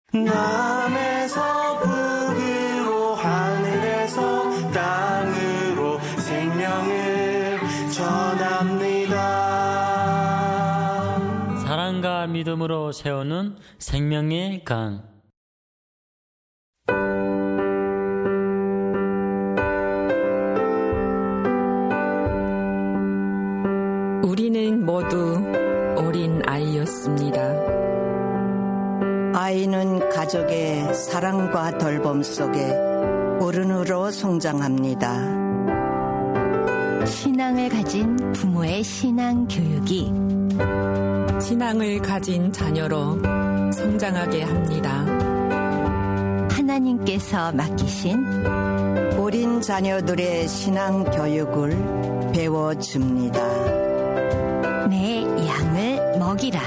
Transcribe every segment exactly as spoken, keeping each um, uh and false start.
남에서 북으로 하늘에서 땅으로 생명을 전합니다. 사랑과 믿음으로 세우는 생명의 강. 우리는 모두 어린 아이였습니다. 아이는 가족의 사랑과 돌봄 속에 어른으로 성장합니다. 신앙을 가진 부모의 신앙 교육이 신앙을 가진 자녀로 성장하게 합니다. 하나님께서 맡기신 어린 자녀들의 신앙 교육을 배워줍니다. 내 양을 먹이라.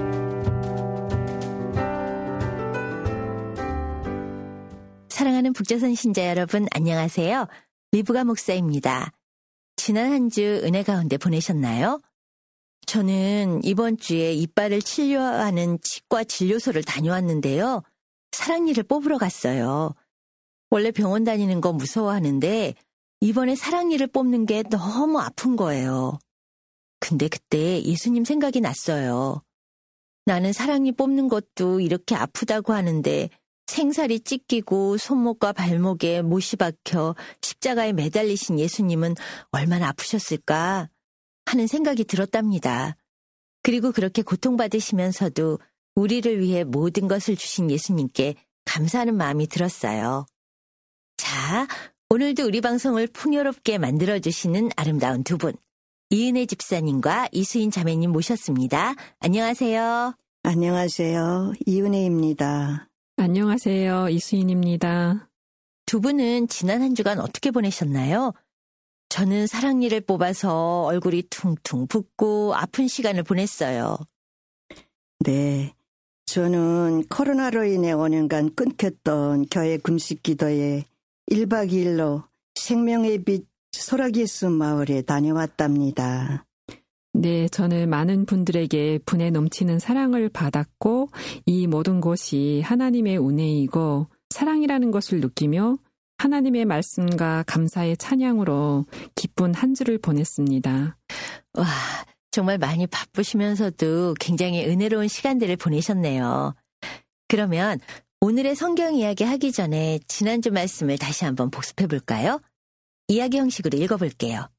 사랑하는 북조선 신자 여러분, 안녕하세요. 리브가 목사입니다. 지난 한 주 은혜 가운데 보내셨나요? 저는 이번 주에 이빨을 치료하는 치과 진료소를 다녀왔는데요. 사랑니를 뽑으러 갔어요. 원래 병원 다니는 거 무서워하는데 이번에 사랑니를 뽑는 게 너무 아픈 거예요. 근데 그때 예수님 생각이 났어요. 나는 사랑니 뽑는 것도 이렇게 아프다고 하는데 생살이 찢기고 손목과 발목에 못이 박혀 십자가에 매달리신 예수님은 얼마나 아프셨을까 하는 생각이 들었답니다. 그리고 그렇게 고통받으시면서도 우리를 위해 모든 것을 주신 예수님께 감사하는 마음이 들었어요. 자, 오늘도 우리 방송을 풍요롭게 만들어주시는 아름다운 두 분, 이은혜 집사님과 이수인 자매님 모셨습니다. 안녕하세요. 안녕하세요. 이은혜입니다. 안녕하세요. 이수인입니다. 두 분은 지난 한 주간 어떻게 보내셨나요? 저는 사랑니를 뽑아서 얼굴이 퉁퉁 붓고 아픈 시간을 보냈어요. 네, 저는 코로나로 인해 오 년간 끊겼던 교회 금식 기도에 일 박 이 일로 생명의 빛 소라기스 마을에 다녀왔답니다. 네, 저는 많은 분들에게 분에 넘치는 사랑을 받았고 이 모든 것이 하나님의 은혜이고 사랑이라는 것을 느끼며 하나님의 말씀과 감사의 찬양으로 기쁜 한 주를 보냈습니다. 와, 정말 많이 바쁘시면서도 굉장히 은혜로운 시간들을 보내셨네요. 그러면 오늘의 성경 이야기 하기 전에 지난주 말씀을 다시 한번 복습해 볼까요? 이야기 형식으로 읽어볼게요.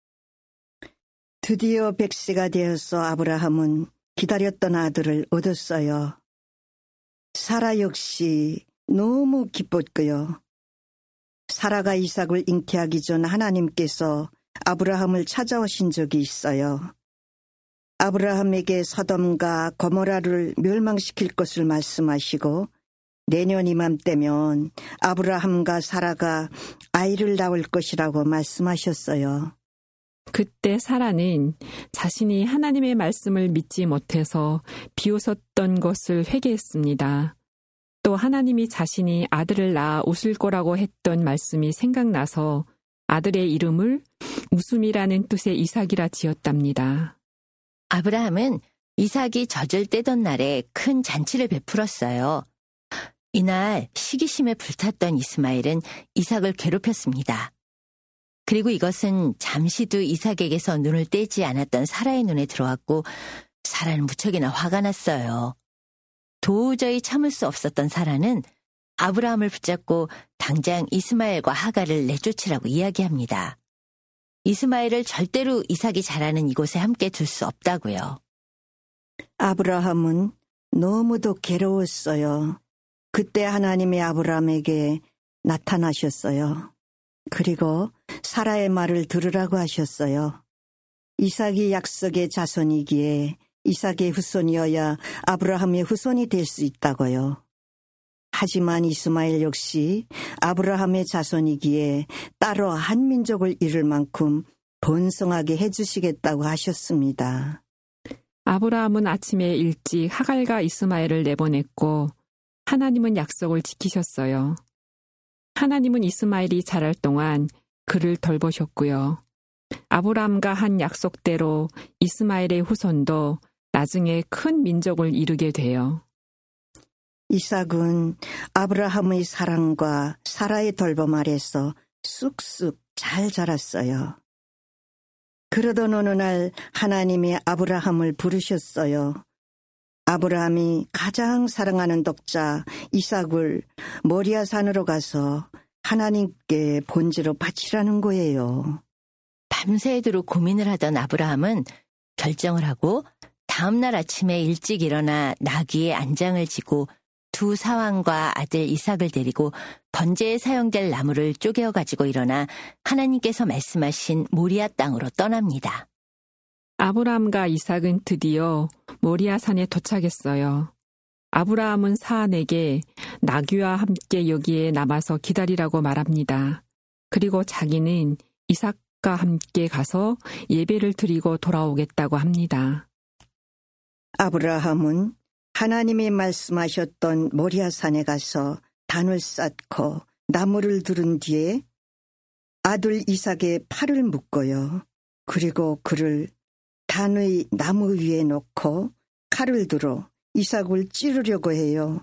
드디어 백세가 되어서 아브라함은 기다렸던 아들을 얻었어요. 사라 역시 너무 기뻤고요. 사라가 이삭을 잉태하기 전 하나님께서 아브라함을 찾아오신 적이 있어요. 아브라함에게 소돔과 고모라를 멸망시킬 것을 말씀하시고 내년 이맘때면 아브라함과 사라가 아이를 낳을 것이라고 말씀하셨어요. 그때 사라는 자신이 하나님의 말씀을 믿지 못해서 비웃었던 것을 회개했습니다. 또 하나님이 자신이 아들을 낳아 웃을 거라고 했던 말씀이 생각나서 아들의 이름을 웃음이라는 뜻의 이삭이라 지었답니다. 아브라함은 이삭이 젖을 떼던 날에 큰 잔치를 베풀었어요. 이날 시기심에 불탔던 이스마엘은 이삭을 괴롭혔습니다. 그리고 이것은 잠시도 이삭에게서 눈을 떼지 않았던 사라의 눈에 들어왔고 사라는 무척이나 화가 났어요. 도저히 참을 수 없었던 사라는 아브라함을 붙잡고 당장 이스마엘과 하갈을 내쫓으라고 이야기합니다. 이스마엘을 절대로 이삭이 자라는 이곳에 함께 둘 수 없다고요. 아브라함은 너무도 괴로웠어요. 그때 하나님이 아브라함에게 나타나셨어요. 그리고 사라의 말을 들으라고 하셨어요. 이삭이 약속의 자손이기에 이삭의 후손이어야 아브라함의 후손이 될 수 있다고요. 하지만 이스마엘 역시 아브라함의 자손이기에 따로 한 민족을 이룰 만큼 번성하게 해주시겠다고 하셨습니다. 아브라함은 아침에 일찍 하갈과 이스마엘을 내보냈고 하나님은 약속을 지키셨어요. 하나님은 이스마엘이 자랄 동안 그를 돌보셨고요. 아브라함과 한 약속대로 이스마엘의 후손도 나중에 큰 민족을 이루게 돼요. 이삭은 아브라함의 사랑과 사라의 돌봄 아래서 쑥쑥 잘 자랐어요. 그러던 어느 날 하나님이 아브라함을 부르셨어요. 아브라함이 가장 사랑하는 독자 이삭을 모리아산으로 가서 하나님께 본지로 바치라는 거예요. 밤새도록 고민을 하던 아브라함은 결정을 하고 다음날 아침에 일찍 일어나 나귀의 안장을 지고 두 사환과 아들 이삭을 데리고 번제에 사용될 나무를 쪼개어 가지고 일어나 하나님께서 말씀하신 모리아 땅으로 떠납니다. 아브라함과 이삭은 드디어 모리아산에 도착했어요. 아브라함은 사안에게 나귀와 함께 여기에 남아서 기다리라고 말합니다. 그리고 자기는 이삭과 함께 가서 예배를 드리고 돌아오겠다고 합니다. 아브라함은 하나님이 말씀하셨던 모리아산에 가서 단을 쌓고 나무를 두른 뒤에 아들 이삭의 팔을 묶어요. 그리고 그를 단의 나무 위에 놓고 칼을 들어 이삭을 찌르려고 해요.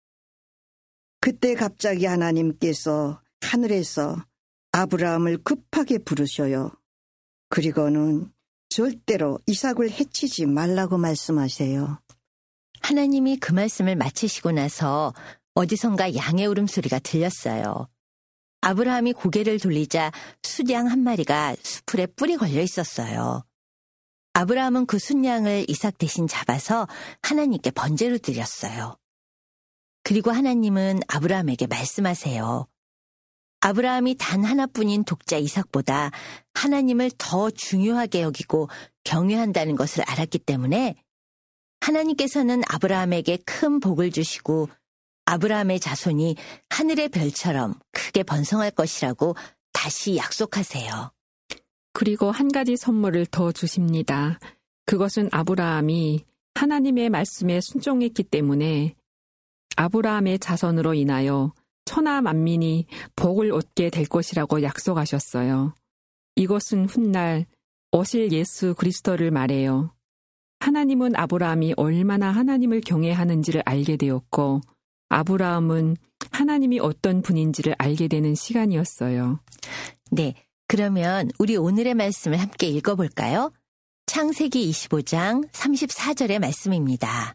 그때 갑자기 하나님께서 하늘에서 아브라함을 급하게 부르셔요. 그리고는 절대로 이삭을 해치지 말라고 말씀하세요. 하나님이 그 말씀을 마치시고 나서 어디선가 양의 울음소리가 들렸어요. 아브라함이 고개를 돌리자 숫양 한 마리가 수풀에 뿔이 걸려 있었어요. 아브라함은 그 숫양을 이삭 대신 잡아서 하나님께 번제로 드렸어요. 그리고 하나님은 아브라함에게 말씀하세요. 아브라함이 단 하나뿐인 독자 이삭보다 하나님을 더 중요하게 여기고 경외한다는 것을 알았기 때문에 하나님께서는 아브라함에게 큰 복을 주시고 아브라함의 자손이 하늘의 별처럼 크게 번성할 것이라고 다시 약속하세요. 그리고 한 가지 선물을 더 주십니다. 그것은 아브라함이 하나님의 말씀에 순종했기 때문에 아브라함의 자손으로 인하여 천하 만민이 복을 얻게 될 것이라고 약속하셨어요. 이것은 훗날 오실 예수 그리스도를 말해요. 하나님은 아브라함이 얼마나 하나님을 경외하는지를 알게 되었고 아브라함은 하나님이 어떤 분인지를 알게 되는 시간이었어요. 네, 그러면 우리 오늘의 말씀을 함께 읽어볼까요? 창세기 이십오 장 삼십사 절의 말씀입니다.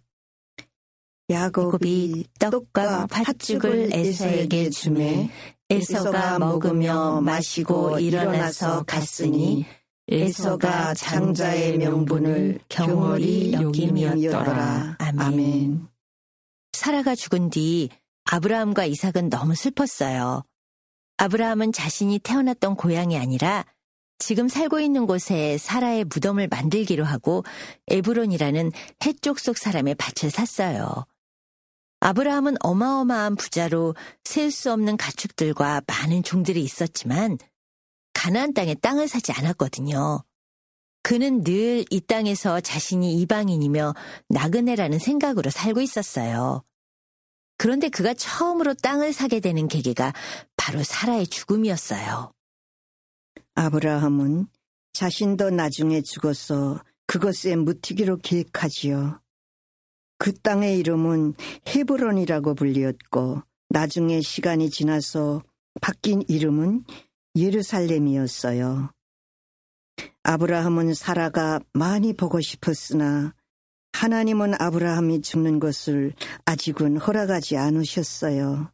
야곱이 떡과 팥죽을 에서에게 주매 에서가 먹으며 마시고 일어나서 갔으니 에서가 장자의 명분을 경홀히 여김이었더라. 아멘. 사라가 죽은 뒤 아브라함과 이삭은 너무 슬펐어요. 아브라함은 자신이 태어났던 고향이 아니라 지금 살고 있는 곳에 사라의 무덤을 만들기로 하고 에브론이라는 해쪽 속 사람의 밭을 샀어요. 아브라함은 어마어마한 부자로 셀 수 없는 가축들과 많은 종들이 있었지만 가나안 땅에 땅을 사지 않았거든요. 그는 늘 이 땅에서 자신이 이방인이며 나그네라는 생각으로 살고 있었어요. 그런데 그가 처음으로 땅을 사게 되는 계기가 바로 사라의 죽음이었어요. 아브라함은 자신도 나중에 죽어서 그것에 묻히기로 계획하지요. 그 땅의 이름은 헤브론이라고 불리었고 나중에 시간이 지나서 바뀐 이름은 예루살렘이었어요. 아브라함은 사라가 많이 보고 싶었으나 하나님은 아브라함이 죽는 것을 아직은 허락하지 않으셨어요.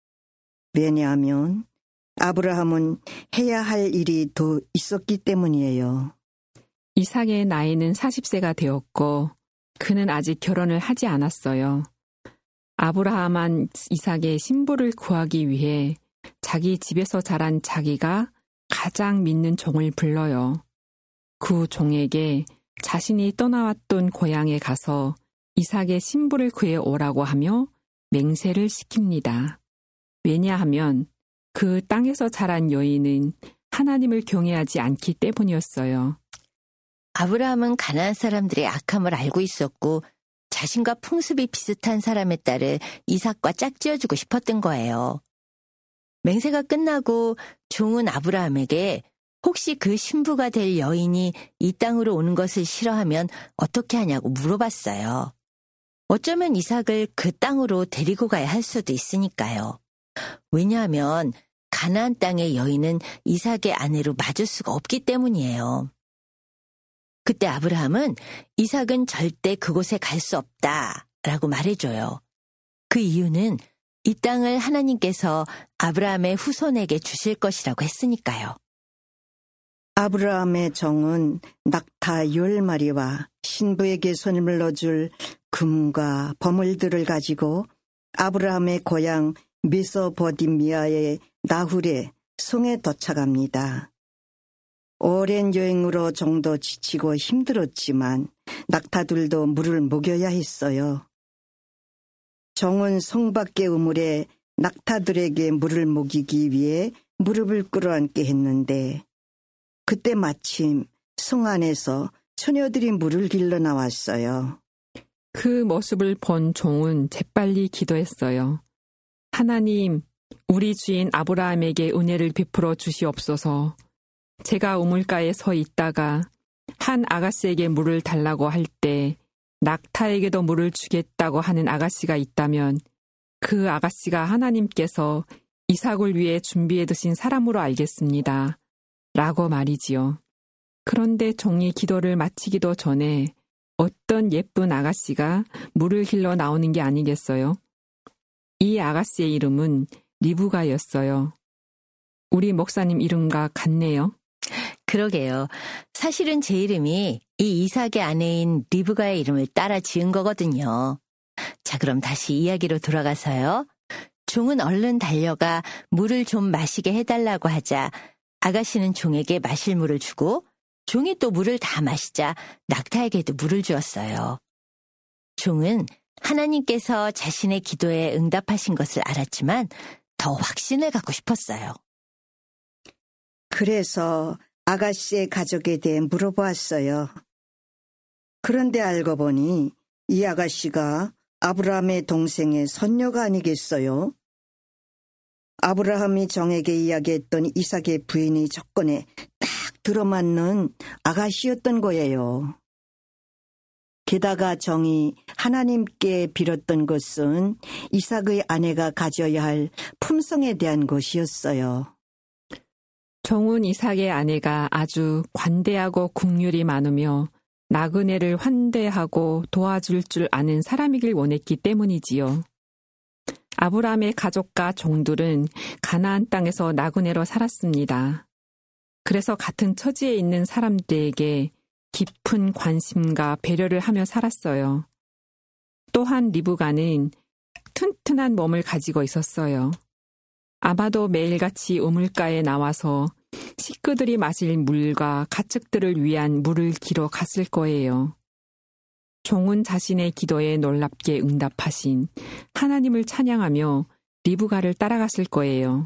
왜냐하면 아브라함은 해야 할 일이 더 있었기 때문이에요. 이삭의 나이는 사십 세가 되었고 그는 아직 결혼을 하지 않았어요. 아브라함은 이삭의 신부를 구하기 위해 자기 집에서 자란 자기가 가장 믿는 종을 불러요. 그 종에게 자신이 떠나왔던 고향에 가서 이삭의 신부를 구해 오라고 하며 맹세를 시킵니다. 왜냐하면 그 땅에서 자란 여인은 하나님을 경외하지 않기 때문이었어요. 아브라함은 가나안 사람들의 악함을 알고 있었고 자신과 풍습이 비슷한 사람의 딸을 이삭과 짝지어주고 싶었던 거예요. 맹세가 끝나고 종은 아브라함에게 혹시 그 신부가 될 여인이 이 땅으로 오는 것을 싫어하면 어떻게 하냐고 물어봤어요. 어쩌면 이삭을 그 땅으로 데리고 가야 할 수도 있으니까요. 왜냐하면 가나안 땅의 여인은 이삭의 아내로 맞을 수가 없기 때문이에요. 그때 아브라함은 이삭은 절대 그곳에 갈 수 없다라고 말해줘요. 그 이유는 이 땅을 하나님께서 아브라함의 후손에게 주실 것이라고 했으니까요. 아브라함의 정은 낙타 열 마리와 신부에게 선물로 줄 금과 버물들을 가지고 아브라함의 고향 메소포타미아의 나훌의 성에 도착합니다. 오랜 여행으로 정도 지치고 힘들었지만 낙타들도 물을 먹여야 했어요. 정은 성 밖의 우물에 낙타들에게 물을 먹이기 위해 무릎을 꿇어앉게 했는데 그때 마침 성 안에서 처녀들이 물을 길러 나왔어요. 그 모습을 본 종은 재빨리 기도했어요. 하나님, 우리 주인 아브라함에게 은혜를 베풀어 주시옵소서. 제가 우물가에 서 있다가 한 아가씨에게 물을 달라고 할 때 낙타에게도 물을 주겠다고 하는 아가씨가 있다면 그 아가씨가 하나님께서 이삭을 위해 준비해 두신 사람으로 알겠습니다. 라고 말이지요. 그런데 종이 기도를 마치기도 전에 어떤 예쁜 아가씨가 물을 길러 나오는 게 아니겠어요? 이 아가씨의 이름은 리브가였어요. 우리 목사님 이름과 같네요. 그러게요. 사실은 제 이름이 이 이삭의 아내인 리브가의 이름을 따라 지은 거거든요. 자, 그럼 다시 이야기로 돌아가서요. 종은 얼른 달려가 물을 좀 마시게 해달라고 하자 아가씨는 종에게 마실 물을 주고 종이 또 물을 다 마시자 낙타에게도 물을 주었어요. 종은 하나님께서 자신의 기도에 응답하신 것을 알았지만 더 확신을 갖고 싶었어요. 그래서 아가씨의 가족에 대해 물어보았어요. 그런데 알고 보니 이 아가씨가 아브라함의 동생의 손녀가 아니겠어요? 아브라함이 정에게 이야기했던 이삭의 부인의 조건에 딱 들어맞는 아가씨였던 거예요. 게다가 정이 하나님께 빌었던 것은 이삭의 아내가 가져야 할 품성에 대한 것이었어요. 종은 이삭의 아내가 아주 관대하고 국률이 많으며 나그네를 환대하고 도와줄 줄 아는 사람이길 원했기 때문이지요. 아브라함의 가족과 종들은 가나안 땅에서 나그네로 살았습니다. 그래서 같은 처지에 있는 사람들에게 깊은 관심과 배려를 하며 살았어요. 또한 리브가는 튼튼한 몸을 가지고 있었어요. 아마도 매일같이 우물가에 나와서 식구들이 마실 물과 가축들을 위한 물을 길어 갔을 거예요. 종은 자신의 기도에 놀랍게 응답하신 하나님을 찬양하며 리브가를 따라갔을 거예요.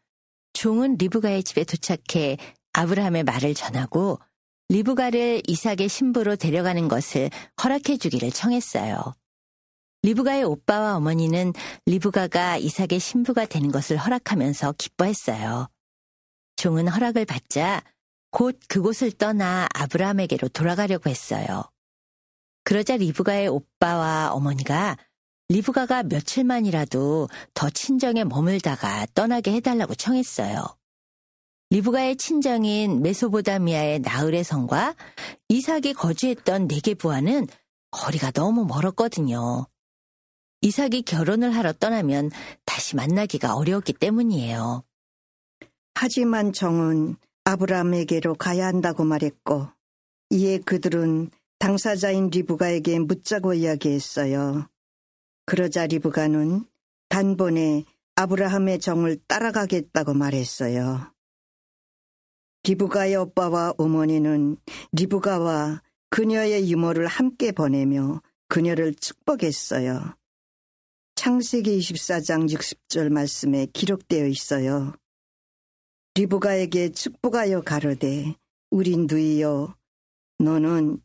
종은 리브가의 집에 도착해 아브라함의 말을 전하고 리브가를 이삭의 신부로 데려가는 것을 허락해 주기를 청했어요. 리브가의 오빠와 어머니는 리브가가 이삭의 신부가 되는 것을 허락하면서 기뻐했어요. 종은 허락을 받자 곧 그곳을 떠나 아브라함에게로 돌아가려고 했어요. 그러자 리브가의 오빠와 어머니가 리브가가 며칠만이라도 더 친정에 머물다가 떠나게 해달라고 청했어요. 리브가의 친정인 메소포타미아의 나흘의 성과 이삭이 거주했던 네게부와는 거리가 너무 멀었거든요. 이삭이 결혼을 하러 떠나면 다시 만나기가 어려웠기 때문이에요. 하지만 정은 아브라함에게로 가야 한다고 말했고 이에 그들은 당사자인 리브가에게 묻자고 이야기했어요. 그러자 리브가는 단번에 아브라함의 정을 따라가겠다고 말했어요. 리브가의 오빠와 어머니는 리브가와 그녀의 유모를 함께 보내며 그녀를 축복했어요. 창세기 이십사 장 육십 절 말씀에 기록되어 있어요. 리브가에게 축복하여 가로되 우리 누이여 너는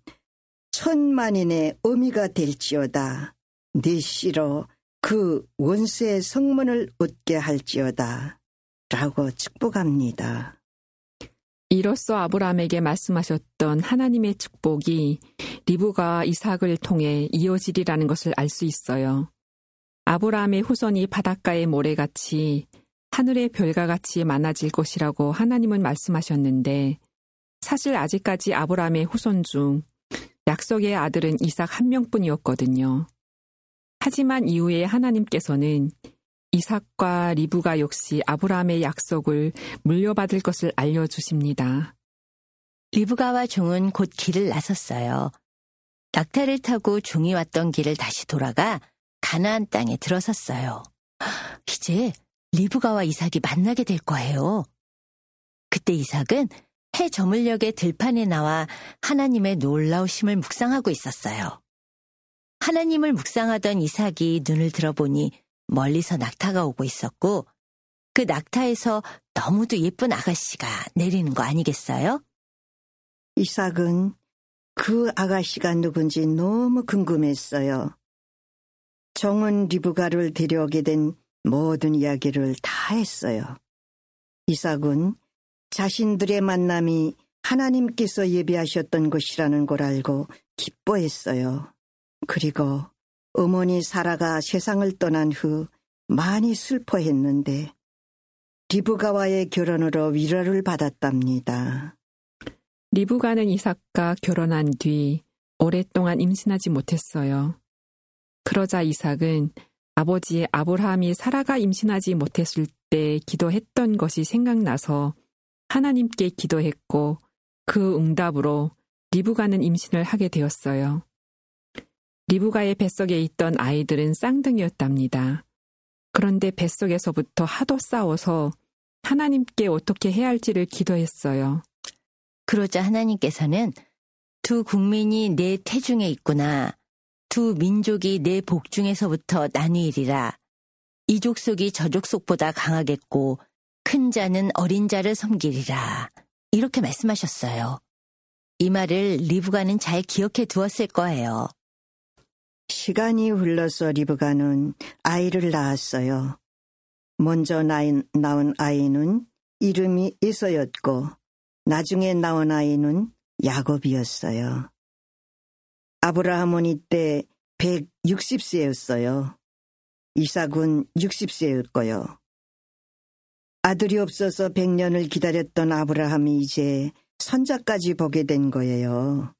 천만인의 어미가 될지어다. 네 씨로 그 원수의 성문을 얻게 할지어다. 라고 축복합니다. 이로써 아브라함에게 말씀하셨던 하나님의 축복이 리브가와 이삭을 통해 이어지리라는 것을 알 수 있어요. 아브라함의 후손이 바닷가의 모래같이 하늘의 별과 같이 많아질 것이라고 하나님은 말씀하셨는데 사실 아직까지 아브라함의 후손 중 약속의 아들은 이삭 한 명뿐이었거든요. 하지만 이후에 하나님께서는 이삭과 리브가 역시 아브라함의 약속을 물려받을 것을 알려주십니다. 리브가와 종은 곧 길을 나섰어요. 낙타를 타고 종이 왔던 길을 다시 돌아가 가나안 땅에 들어섰어요. 이제 리브가와 이삭이 만나게 될 거예요. 그때 이삭은 해 저물녘의 들판에 나와 하나님의 놀라우심을 묵상하고 있었어요. 하나님을 묵상하던 이삭이 눈을 들어보니 멀리서 낙타가 오고 있었고 그 낙타에서 너무도 예쁜 아가씨가 내리는 거 아니겠어요? 이삭은 그 아가씨가 누군지 너무 궁금했어요. 종은 리브가를 데려오게 된 모든 이야기를 다 했어요. 이삭은 자신들의 만남이 하나님께서 예비하셨던 것이라는 걸 알고 기뻐했어요. 그리고 어머니 사라가 세상을 떠난 후 많이 슬퍼했는데 리브가와의 결혼으로 위로를 받았답니다. 리브가는 이삭과 결혼한 뒤 오랫동안 임신하지 못했어요. 그러자 이삭은 아버지 아브라함이 사라가 임신하지 못했을 때 기도했던 것이 생각나서 하나님께 기도했고 그 응답으로 리브가는 임신을 하게 되었어요. 리브가의 뱃속에 있던 아이들은 쌍둥이였답니다. 그런데 뱃속에서부터 하도 싸워서 하나님께 어떻게 해야 할지를 기도했어요. 그러자 하나님께서는 두 국민이 내 태중에 있구나. 두 민족이 내 복중에서부터 나뉘리라. 이 족속이 저 족속보다 강하겠고 큰 자는 어린 자를 섬기리라. 이렇게 말씀하셨어요. 이 말을 리브가는 잘 기억해 두었을 거예요. 시간이 흘러서 리브가는 아이를 낳았어요. 먼저 낳은 아이는 이름이 에서였고 나중에 낳은 아이는 야곱이었어요. 아브라함은 이때 백육십 세였어요. 이삭은 육십 세였고요. 아들이 없어서 백 년을 기다렸던 아브라함이 이제 손자까지 보게 된 거예요.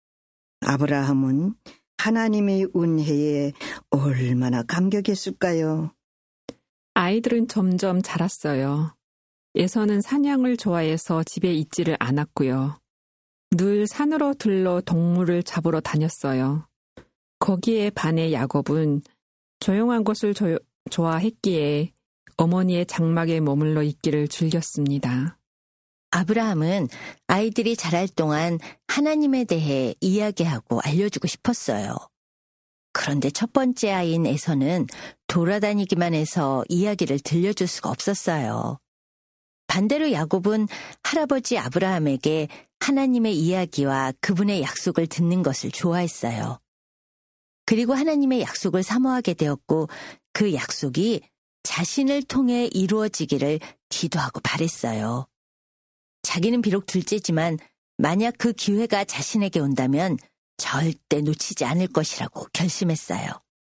아브라함은 하나님의 은혜에 얼마나 감격했을까요? 아이들은 점점 자랐어요. 에서는 사냥을 좋아해서 집에 있지를 않았고요. 늘 산으로 들러 동물을 잡으러 다녔어요. 거기에 반해 야곱은 조용한 곳을 조, 좋아했기에 어머니의 장막에 머물러 있기를 즐겼습니다. 아브라함은 아이들이 자랄 동안 하나님에 대해 이야기하고 알려주고 싶었어요. 그런데 첫 번째 아이인 에서는 돌아다니기만 해서 이야기를 들려줄 수가 없었어요. 반대로 야곱은 할아버지 아브라함에게 하나님의 이야기와 그분의 약속을 듣는 것을 좋아했어요. 그리고 하나님의 약속을 사모하게 되었고 그 약속이 자신을 통해 이루어지기를 기도하고 바랬어요. 자기는 비록 둘째지만 만약 그 기회가 자신에게 온다면 절대 놓치지 않을 것이라고 결심했어요.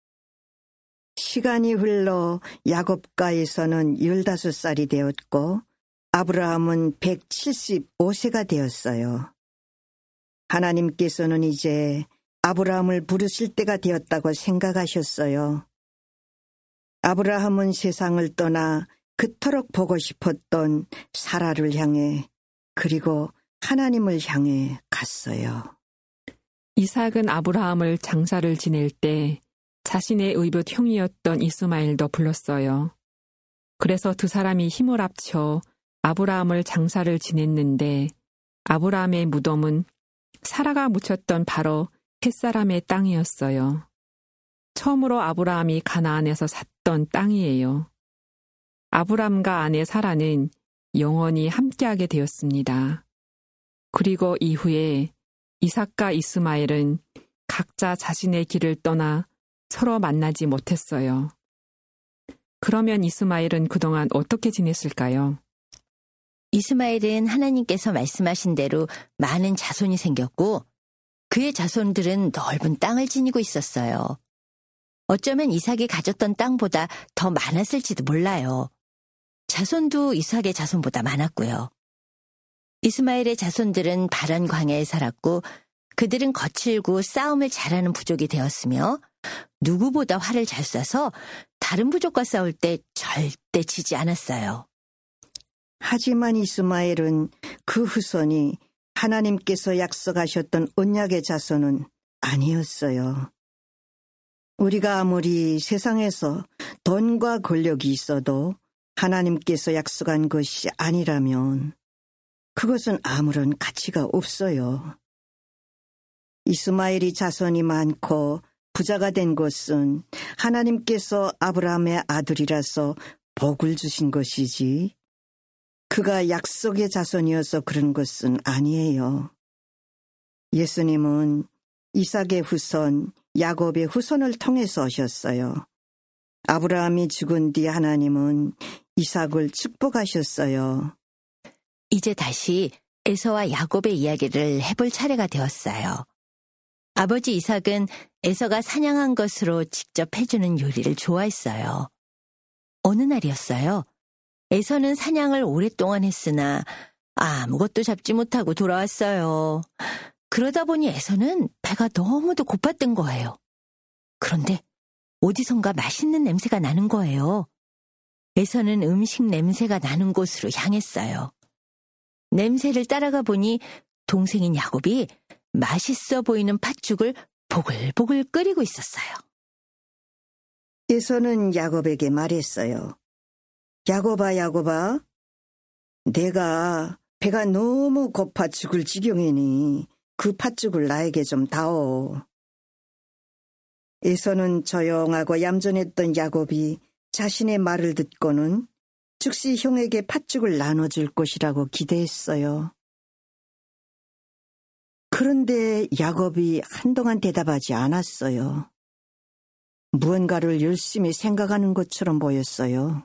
시간이 흘러 야곱과 에서는 열다섯 살이 되었고 아브라함은 백칠십오 세가 되었어요. 하나님께서는 이제 아브라함을 부르실 때가 되었다고 생각하셨어요. 아브라함은 세상을 떠나 그토록 보고 싶었던 사라를 향해 그리고 하나님을 향해 갔어요. 이삭은 아브라함을 장사를 지낼 때 자신의 의붓 형이었던 이스마엘도 불렀어요. 그래서 두 사람이 힘을 합쳐 아브라함을 장사를 지냈는데 아브라함의 무덤은 사라가 묻혔던 바로 햇사람의 땅이었어요. 처음으로 아브라함이 가나안에서 샀던 땅이에요. 아브라함과 아내 사라는 영원히 함께하게 되었습니다. 그리고 이후에 이삭과 이스마엘은 각자 자신의 길을 떠나 서로 만나지 못했어요. 그러면 이스마엘은 그동안 어떻게 지냈을까요? 이스마엘은 하나님께서 말씀하신 대로 많은 자손이 생겼고 그의 자손들은 넓은 땅을 지니고 있었어요. 어쩌면 이삭이 가졌던 땅보다 더 많았을지도 몰라요. 자손도 이삭의 자손보다 많았고요. 이스마엘의 자손들은 바란 광야에 살았고 그들은 거칠고 싸움을 잘하는 부족이 되었으며 누구보다 활을 잘 쏴서 다른 부족과 싸울 때 절대 지지 않았어요. 하지만 이스마엘은 그 후손이 하나님께서 약속하셨던 언약의 자손은 아니었어요. 우리가 아무리 세상에서 돈과 권력이 있어도 하나님께서 약속한 것이 아니라면 그것은 아무런 가치가 없어요. 이스마엘이 자손이 많고 부자가 된 것은 하나님께서 아브라함의 아들이라서 복을 주신 것이지 그가 약속의 자손이어서 그런 것은 아니에요. 예수님은 이삭의 후손, 야곱의 후손을 통해서 오셨어요. 아브라함이 죽은 뒤 하나님은 이삭을 축복하셨어요. 이제 다시 에서와 야곱의 이야기를 해볼 차례가 되었어요. 아버지 이삭은 에서가 사냥한 것으로 직접 해주는 요리를 좋아했어요. 어느 날이었어요. 에서는 사냥을 오랫동안 했으나 아무것도 잡지 못하고 돌아왔어요. 그러다 보니 에서는 배가 너무도 고팠던 거예요. 그런데 어디선가 맛있는 냄새가 나는 거예요. 에서는 음식 냄새가 나는 곳으로 향했어요. 냄새를 따라가 보니 동생인 야곱이 맛있어 보이는 팥죽을 보글보글 끓이고 있었어요. 에서는 야곱에게 말했어요. 야곱아, 야곱아, 내가 배가 너무 고파 죽을 지경이니 그 팥죽을 나에게 좀 다오. 에서는 조용하고 얌전했던 야곱이 자신의 말을 듣고는 즉시 형에게 팥죽을 나눠줄 것이라고 기대했어요. 그런데 야곱이 한동안 대답하지 않았어요. 무언가를 열심히 생각하는 것처럼 보였어요.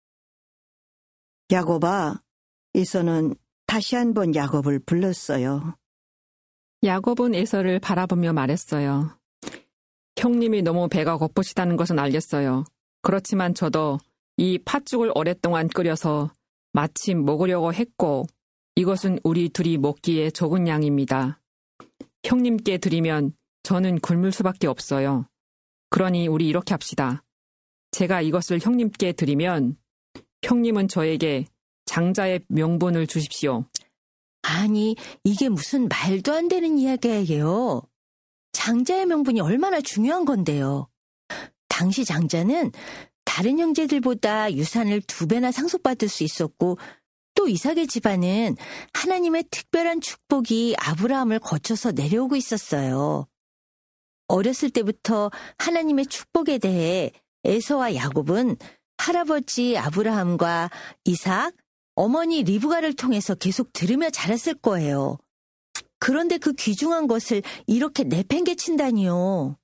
야곱아, 에서는 다시 한번 야곱을 불렀어요. 야곱은 에서를 바라보며 말했어요. 형님이 너무 배가 고프시다는 것은 알겠어요. 그렇지만 저도 이 팥죽을 오랫동안 끓여서 마침 먹으려고 했고 이것은 우리 둘이 먹기에 적은 양입니다. 형님께 드리면 저는 굶을 수밖에 없어요. 그러니 우리 이렇게 합시다. 제가 이것을 형님께 드리면 형님은 저에게 장자의 명분을 주십시오. 아니, 이게 무슨 말도 안 되는 이야기예요. 장자의 명분이 얼마나 중요한 건데요. 당시 장자는 다른 형제들보다 유산을 두 배나 상속받을 수 있었고 또 이삭의 집안은 하나님의 특별한 축복이 아브라함을 거쳐서 내려오고 있었어요. 어렸을 때부터 하나님의 축복에 대해 에서와 야곱은 할아버지 아브라함과 이삭, 어머니 리브가를 통해서 계속 들으며 자랐을 거예요. 그런데 그 귀중한 것을 이렇게 내팽개친다니요.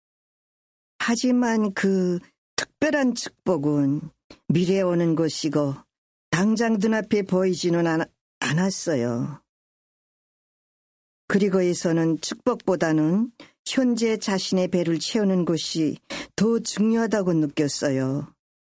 하지만 그 특별한 축복은 미래에 오는 것이고 당장 눈앞에 보이지는 않, 않았어요. 그리고 에서는 축복보다는 현재 자신의 배를 채우는 것이 더 중요하다고 느꼈어요.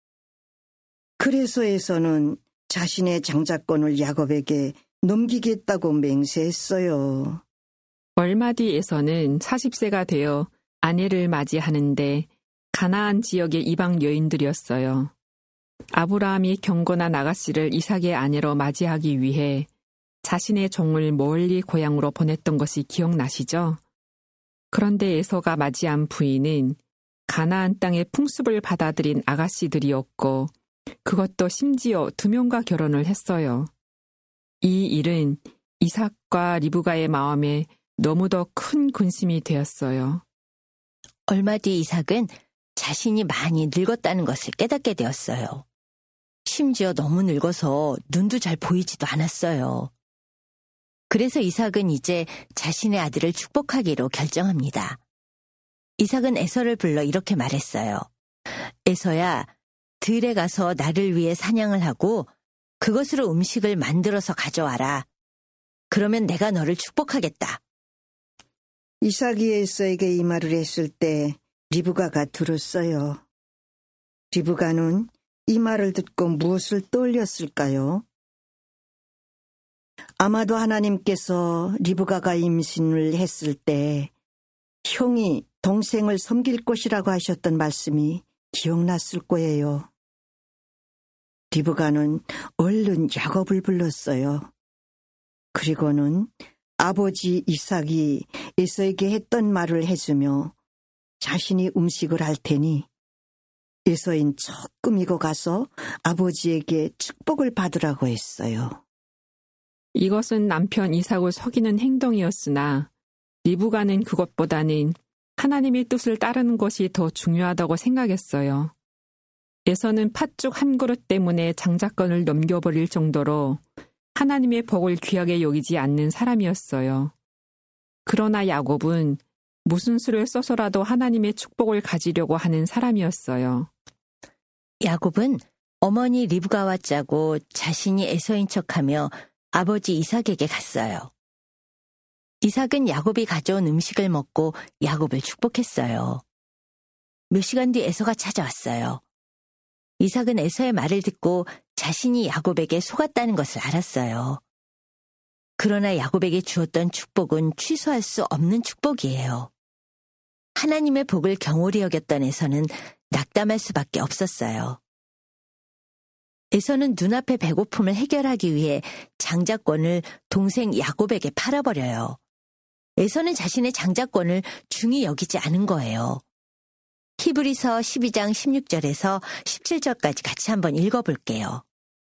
그래서 에서는 자신의 장자권을 야곱에게 넘기겠다고 맹세했어요. 얼마 뒤 에서는 사십 세가 되어 아내를 맞이하는데 가나안 지역의 이방 여인들이었어요. 아브라함이 경건한 아가씨를 이삭의 아내로 맞이하기 위해 자신의 종을 멀리 고향으로 보냈던 것이 기억나시죠? 그런데 에서가 맞이한 부인은 가나안 땅의 풍습을 받아들인 아가씨들이었고 그것도 심지어 두 명과 결혼을 했어요. 이 일은 이삭과 리브가의 마음에 너무도 큰 근심이 되었어요. 얼마 뒤 이삭은 자신이 많이 늙었다는 것을 깨닫게 되었어요. 심지어 너무 늙어서 눈도 잘 보이지도 않았어요. 그래서 이삭은 이제 자신의 아들을 축복하기로 결정합니다. 이삭은 에서를 불러 이렇게 말했어요. 에서야, 들에 가서 나를 위해 사냥을 하고 그것으로 음식을 만들어서 가져와라. 그러면 내가 너를 축복하겠다. 이삭이 에서에게 이 말을 했을 때 리브가가 들었어요. 리브가는 이 말을 듣고 무엇을 떠올렸을까요? 아마도 하나님께서 리브가가 임신을 했을 때 형이 동생을 섬길 것이라고 하셨던 말씀이 기억났을 거예요. 리브가는 얼른 야곱을 불렀어요. 그리고는 아버지 이삭이 에서에게 했던 말을 해주며 자신이 음식을 할 테니 에서인 조금 이고 가서 아버지에게 축복을 받으라고 했어요. 이것은 남편 이삭을 속이는 행동이었으나 리브가는 그것보다는 하나님의 뜻을 따르는 것이 더 중요하다고 생각했어요. 에서는 팥죽 한 그릇 때문에 장자권을 넘겨버릴 정도로 하나님의 복을 귀하게 여기지 않는 사람이었어요. 그러나 야곱은 무슨 수를 써서라도 하나님의 축복을 가지려고 하는 사람이었어요. 야곱은 어머니 리브가와 짜고 자신이 에서인 척하며 아버지 이삭에게 갔어요. 이삭은 야곱이 가져온 음식을 먹고 야곱을 축복했어요. 몇 시간 뒤 에서가 찾아왔어요. 이삭은 에서의 말을 듣고 자신이 야곱에게 속았다는 것을 알았어요. 그러나 야곱에게 주었던 축복은 취소할 수 없는 축복이에요. 하나님의 복을 경홀히 여겼던 에서는 낙담할 수밖에 없었어요. 에서는 눈앞의 배고픔을 해결하기 위해 장자권을 동생 야곱에게 팔아버려요. 에서는 자신의 장자권을 중히 여기지 않은 거예요. 히브리서 십이 장 십육 절에서 십칠 절까지 같이 한번 읽어볼게요.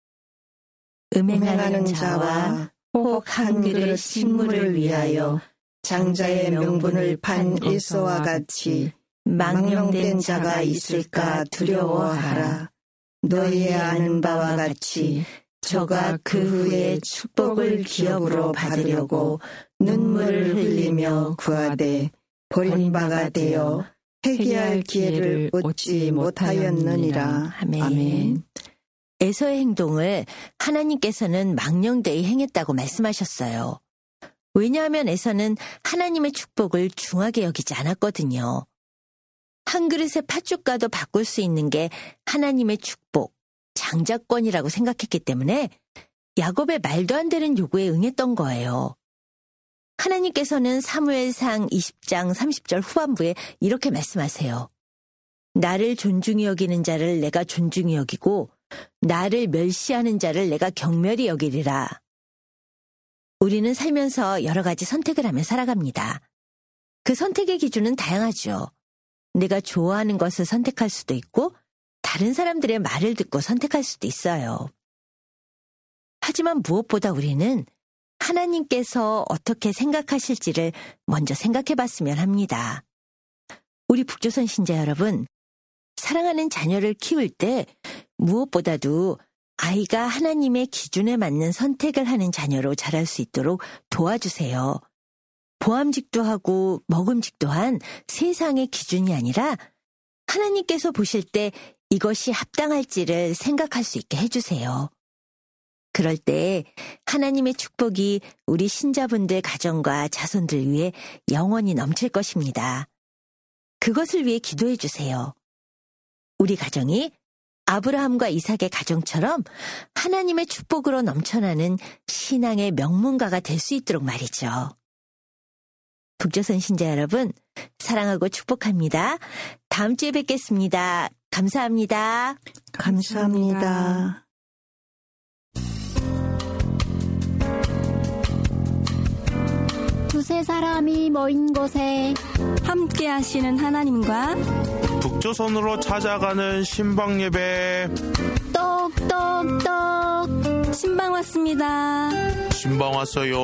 음행하는 자와 혹 한 그릇 식물을 위하여 장자의 명분을 판 에서와 같이 망령된 자가 있을까 두려워하라. 너희 아는 바와 같이 저가 그 후에 축복을 기업으로 받으려고 눈물을 흘리며 구하되 버림바가 되어 회개할 기회를 얻지 못하였느니라. 아멘. 아멘. 에서의 행동을 하나님께서는 망령되이 행했다고 말씀하셨어요. 왜냐하면 에서는 하나님의 축복을 중하게 여기지 않았거든요. 한 그릇의 팥죽과도 바꿀 수 있는 게 하나님의 축복, 장자권이라고 생각했기 때문에 야곱의 말도 안 되는 요구에 응했던 거예요. 하나님께서는 사무엘상 이십 장 삼십 절 후반부에 이렇게 말씀하세요. 나를 존중히 여기는 자를 내가 존중히 여기고 나를 멸시하는 자를 내가 경멸히 여기리라. 우리는 살면서 여러 가지 선택을 하며 살아갑니다. 그 선택의 기준은 다양하죠. 내가 좋아하는 것을 선택할 수도 있고 다른 사람들의 말을 듣고 선택할 수도 있어요. 하지만 무엇보다 우리는 하나님께서 어떻게 생각하실지를 먼저 생각해 봤으면 합니다. 우리 북조선 신자 여러분, 사랑하는 자녀를 키울 때 무엇보다도 아이가 하나님의 기준에 맞는 선택을 하는 자녀로 자랄 수 있도록 도와주세요. 보암직도 하고 먹음직도 한 세상의 기준이 아니라 하나님께서 보실 때 이것이 합당할지를 생각할 수 있게 해주세요. 그럴 때 하나님의 축복이 우리 신자분들 가정과 자손들 위해 영원히 넘칠 것입니다. 그것을 위해 기도해 주세요. 우리 가정이 아브라함과 이삭의 가정처럼 하나님의 축복으로 넘쳐나는 신앙의 명문가가 될 수 있도록 말이죠. 북조선 신자 여러분, 사랑하고 축복합니다. 다음 주에 뵙겠습니다. 감사합니다. 감사합니다. 두세 사람이 모인 곳에 함께 하시는 하나님과 북조선으로 찾아가는 신방예배. 똑똑똑 신방 왔습니다. 신방 왔어요.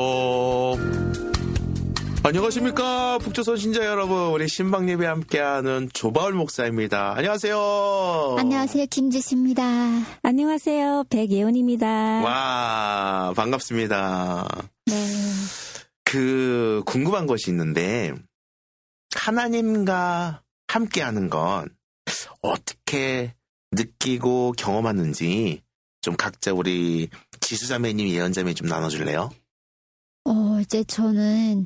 안녕하십니까 북조선 신자 여러분, 우리 신방예배 함께하는 조바울 목사입니다. 안녕하세요. 안녕하세요, 김지수입니다. 안녕하세요, 백예원입니다. 와, 반갑습니다. 네. 그 궁금한 것이 있는데, 하나님과 함께하는 건 어떻게 느끼고 경험하는지 좀 각자 우리 지수자매님, 예언자매 좀 나눠줄래요? 어, 이제 저는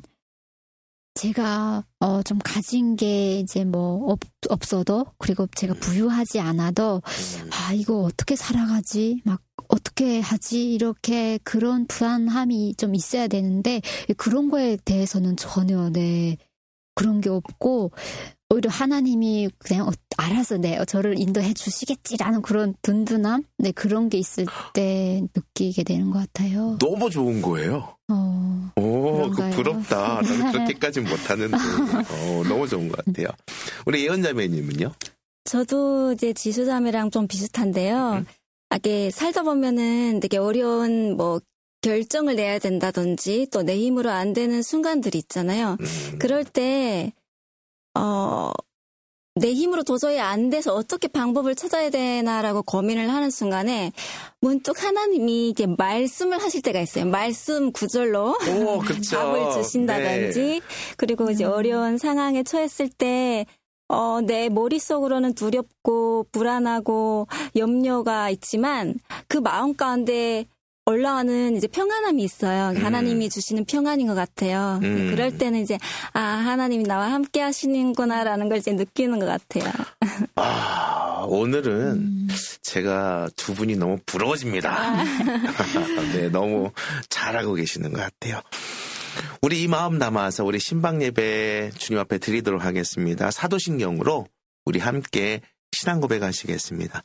제가 어, 좀 가진 게 이제 뭐 없, 없어도 그리고 제가 부유하지 않아도 음. 아, 이거 어떻게 살아가지? 막 어떻게 하지? 이렇게 그런 불안함이 좀 있어야 되는데 그런 거에 대해서는 전혀 네 그런 게 없고 오히려 하나님이 그냥 어, 알아서 네 저를 인도해 주시겠지라는 그런 든든함, 네 그런 게 있을 때 느끼게 되는 것 같아요. 너무 좋은 거예요. 어, 오, 그 그런가요? 부럽다. 나는 그렇게까지는 못하는데. 어, 너무 좋은 것 같아요. 우리 예언자매님은요? 저도 이제 지수자매랑 좀 비슷한데요. 음. 이게 살다 보면은 되게 어려운 뭐 결정을 내야 된다든지 또 내 힘으로 안 되는 순간들이 있잖아요. 음. 그럴 때, 어, 내 힘으로 도저히 안 돼서 어떻게 방법을 찾아야 되나라고 고민을 하는 순간에 문득 하나님이 이렇게 말씀을 하실 때가 있어요. 말씀 구절로 오, 그쵸. 답을 주신다든지 네. 그리고 이제 어려운 상황에 처했을 때 어, 내 머릿속으로는 두렵고 불안하고 염려가 있지만 그 마음 가운데 올라오는 이제 평안함이 있어요. 음. 하나님이 주시는 평안인 것 같아요. 음. 그럴 때는 이제 아 하나님이 나와 함께 하시는구나라는 걸 이제 느끼는 것 같아요. 아, 오늘은 음. 제가 두 분이 너무 부러워집니다. 네, 너무 잘하고 계시는 것 같아요. 우리 이 마음 담아서 우리 신방 예배 주님 앞에 드리도록 하겠습니다. 사도신경으로 우리 함께 신앙 고백하시겠습니다.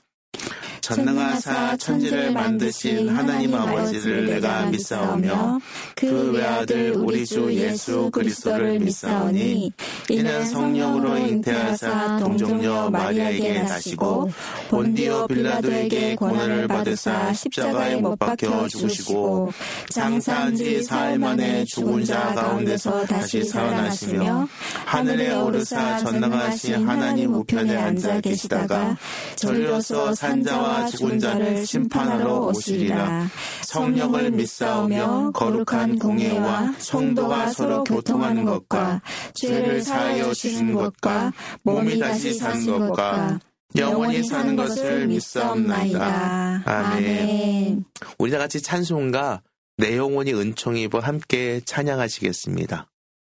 전능하사 천지를 만드신 하나님 아버지를 내가 믿사오며 그 외아들 우리 주 예수 그리스도를 믿사오니 이는 성령으로 잉태하사 동정녀 마리아에게 나시고 본디오 빌라도에게 고난을 받으사 십자가에 못 박혀 죽으시고 장사한 지 사흘 만에 죽은 자 가운데서 다시 살아나시며 하늘에 오르사 전능하신 하나님 우편에 앉아 계시다가 저리로서 산자와 죽은 자를 심판하러 오시리라. 성령을 믿사오며 거룩한 공예와 성도가 서로 교통하는 것과 죄를 사하여 주시는 것과 몸이 다시 사는 것과 영원히 사는 것을 믿사옵나이다. 아멘. 우리 다 같이 찬송가 내 영혼이 은총 입어 함께 찬양하시겠습니다.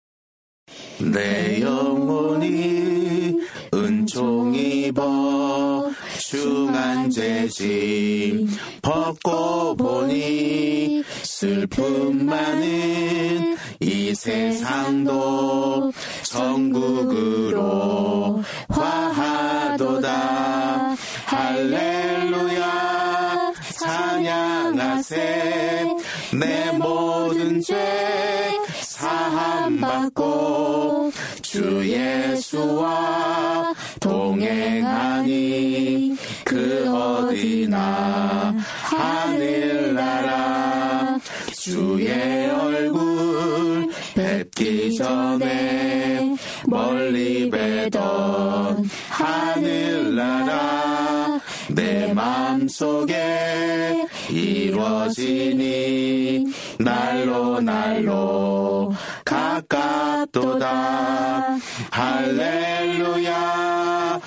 내 영혼이 은총 입어 중한 죄짐 벗고 보니 슬픔 많은 이 세상도 천국으로 화하도다. 할렐루야 찬양하세. 내 모든 죄 사함받고 주 예수와 동행하니 그 어디나 하늘나라. 주의 얼굴 뵙기 전에 멀리 뵈던 하늘나라. 내 맘속에 이루어지니 날로 날로 가깝도다. 할렐루야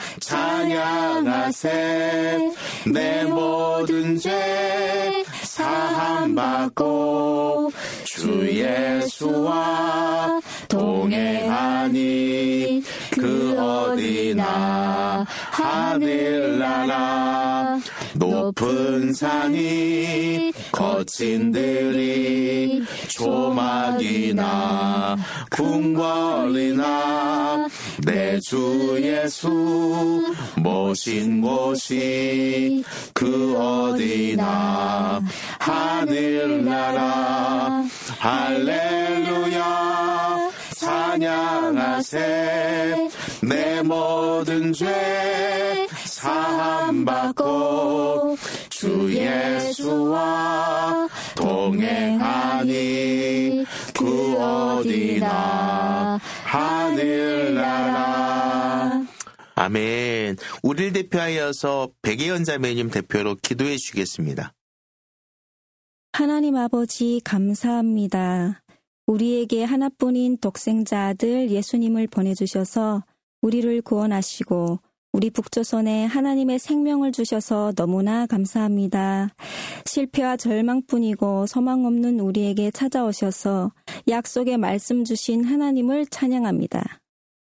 찬양하세. 내 모든 죄 사함받고 주 예수와 동행하니 그 어디나 하늘나라. 높은 산이 거친 들이 조막이나 궁궐이나 내 주 예수 모신 곳이 그 어디나 하늘나라. 할렐루야 찬양하세. 내 모든 죄 사함받고 주 예수와 동행하니 그 어디나 하늘나라. 아멘. 우리를 대표하여서 백예연 자매님 대표로 기도해 주시겠습니다. 하나님 아버지 감사합니다. 우리에게 하나뿐인 독생자 아들 예수님을 보내주셔서 우리를 구원하시고 우리 북조선에 하나님의 생명을 주셔서 너무나 감사합니다. 실패와 절망뿐이고 소망 없는 우리에게 찾아오셔서 약속의 말씀 주신 하나님을 찬양합니다.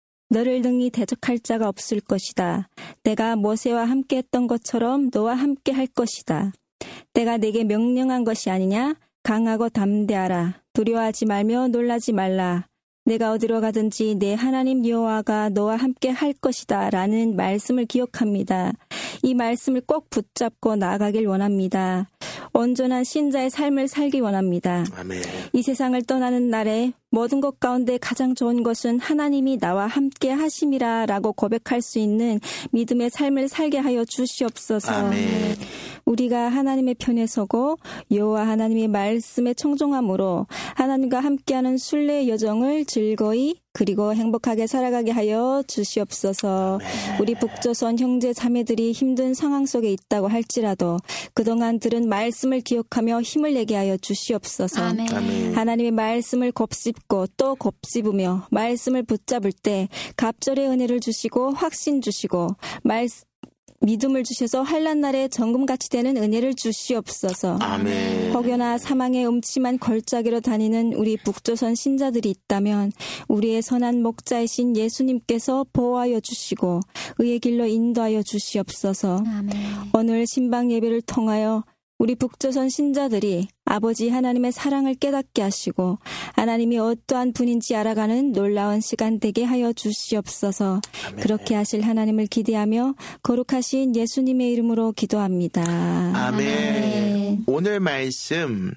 너를 능히 대적할 자가 없을 것이다. 내가 모세와 함께 했던 것처럼 너와 함께 할 것이다. 내가 내게 명령한 것이 아니냐? 강하고 담대하라. 두려워하지 말며 놀라지 말라. 내가 어디로 가든지 내 하나님 여호와가 너와 함께 할 것이다 라는 말씀을 기억합니다. 이 말씀을 꼭 붙잡고 나아가길 원합니다. 온전한 신자의 삶을 살기 원합니다. 아멘. 이 세상을 떠나는 날에 모든 것 가운데 가장 좋은 것은 하나님이 나와 함께 하심이라 라고 고백할 수 있는 믿음의 삶을 살게 하여 주시옵소서. 아멘. 우리가 하나님의 편에 서고 여호와 하나님의 말씀에 청종함으로 하나님과 함께하는 순례의 여정을 즐거이 그리고 행복하게 살아가게 하여 주시옵소서. 아멘. 우리 북조선 형제 자매들이 힘든 상황 속에 있다고 할지라도 그동안 들은 말씀을 기억하며 힘을 내게 하여 주시옵소서. 아멘. 아멘. 하나님의 말씀을 곱씹고 또 곱씹으며 말씀을 붙잡을 때 갑절의 은혜를 주시고 확신 주시고 말씀 믿음을 주셔서 환난 날에 정금같이 되는 은혜를 주시옵소서. 아멘. 혹여나 사망의 음침한 걸작이로 다니는 우리 북조선 신자들이 있다면 우리의 선한 목자이신 예수님께서 보호하여 주시고 의의 길로 인도하여 주시옵소서. 아멘. 오늘 신방 예배를 통하여 우리 북조선 신자들이 아버지 하나님의 사랑을 깨닫게 하시고 하나님이 어떠한 분인지 알아가는 놀라운 시간 되게 하여 주시옵소서. 아멘. 그렇게 하실 하나님을 기대하며 거룩하신 예수님의 이름으로 기도합니다. 아멘. 아멘. 오늘 말씀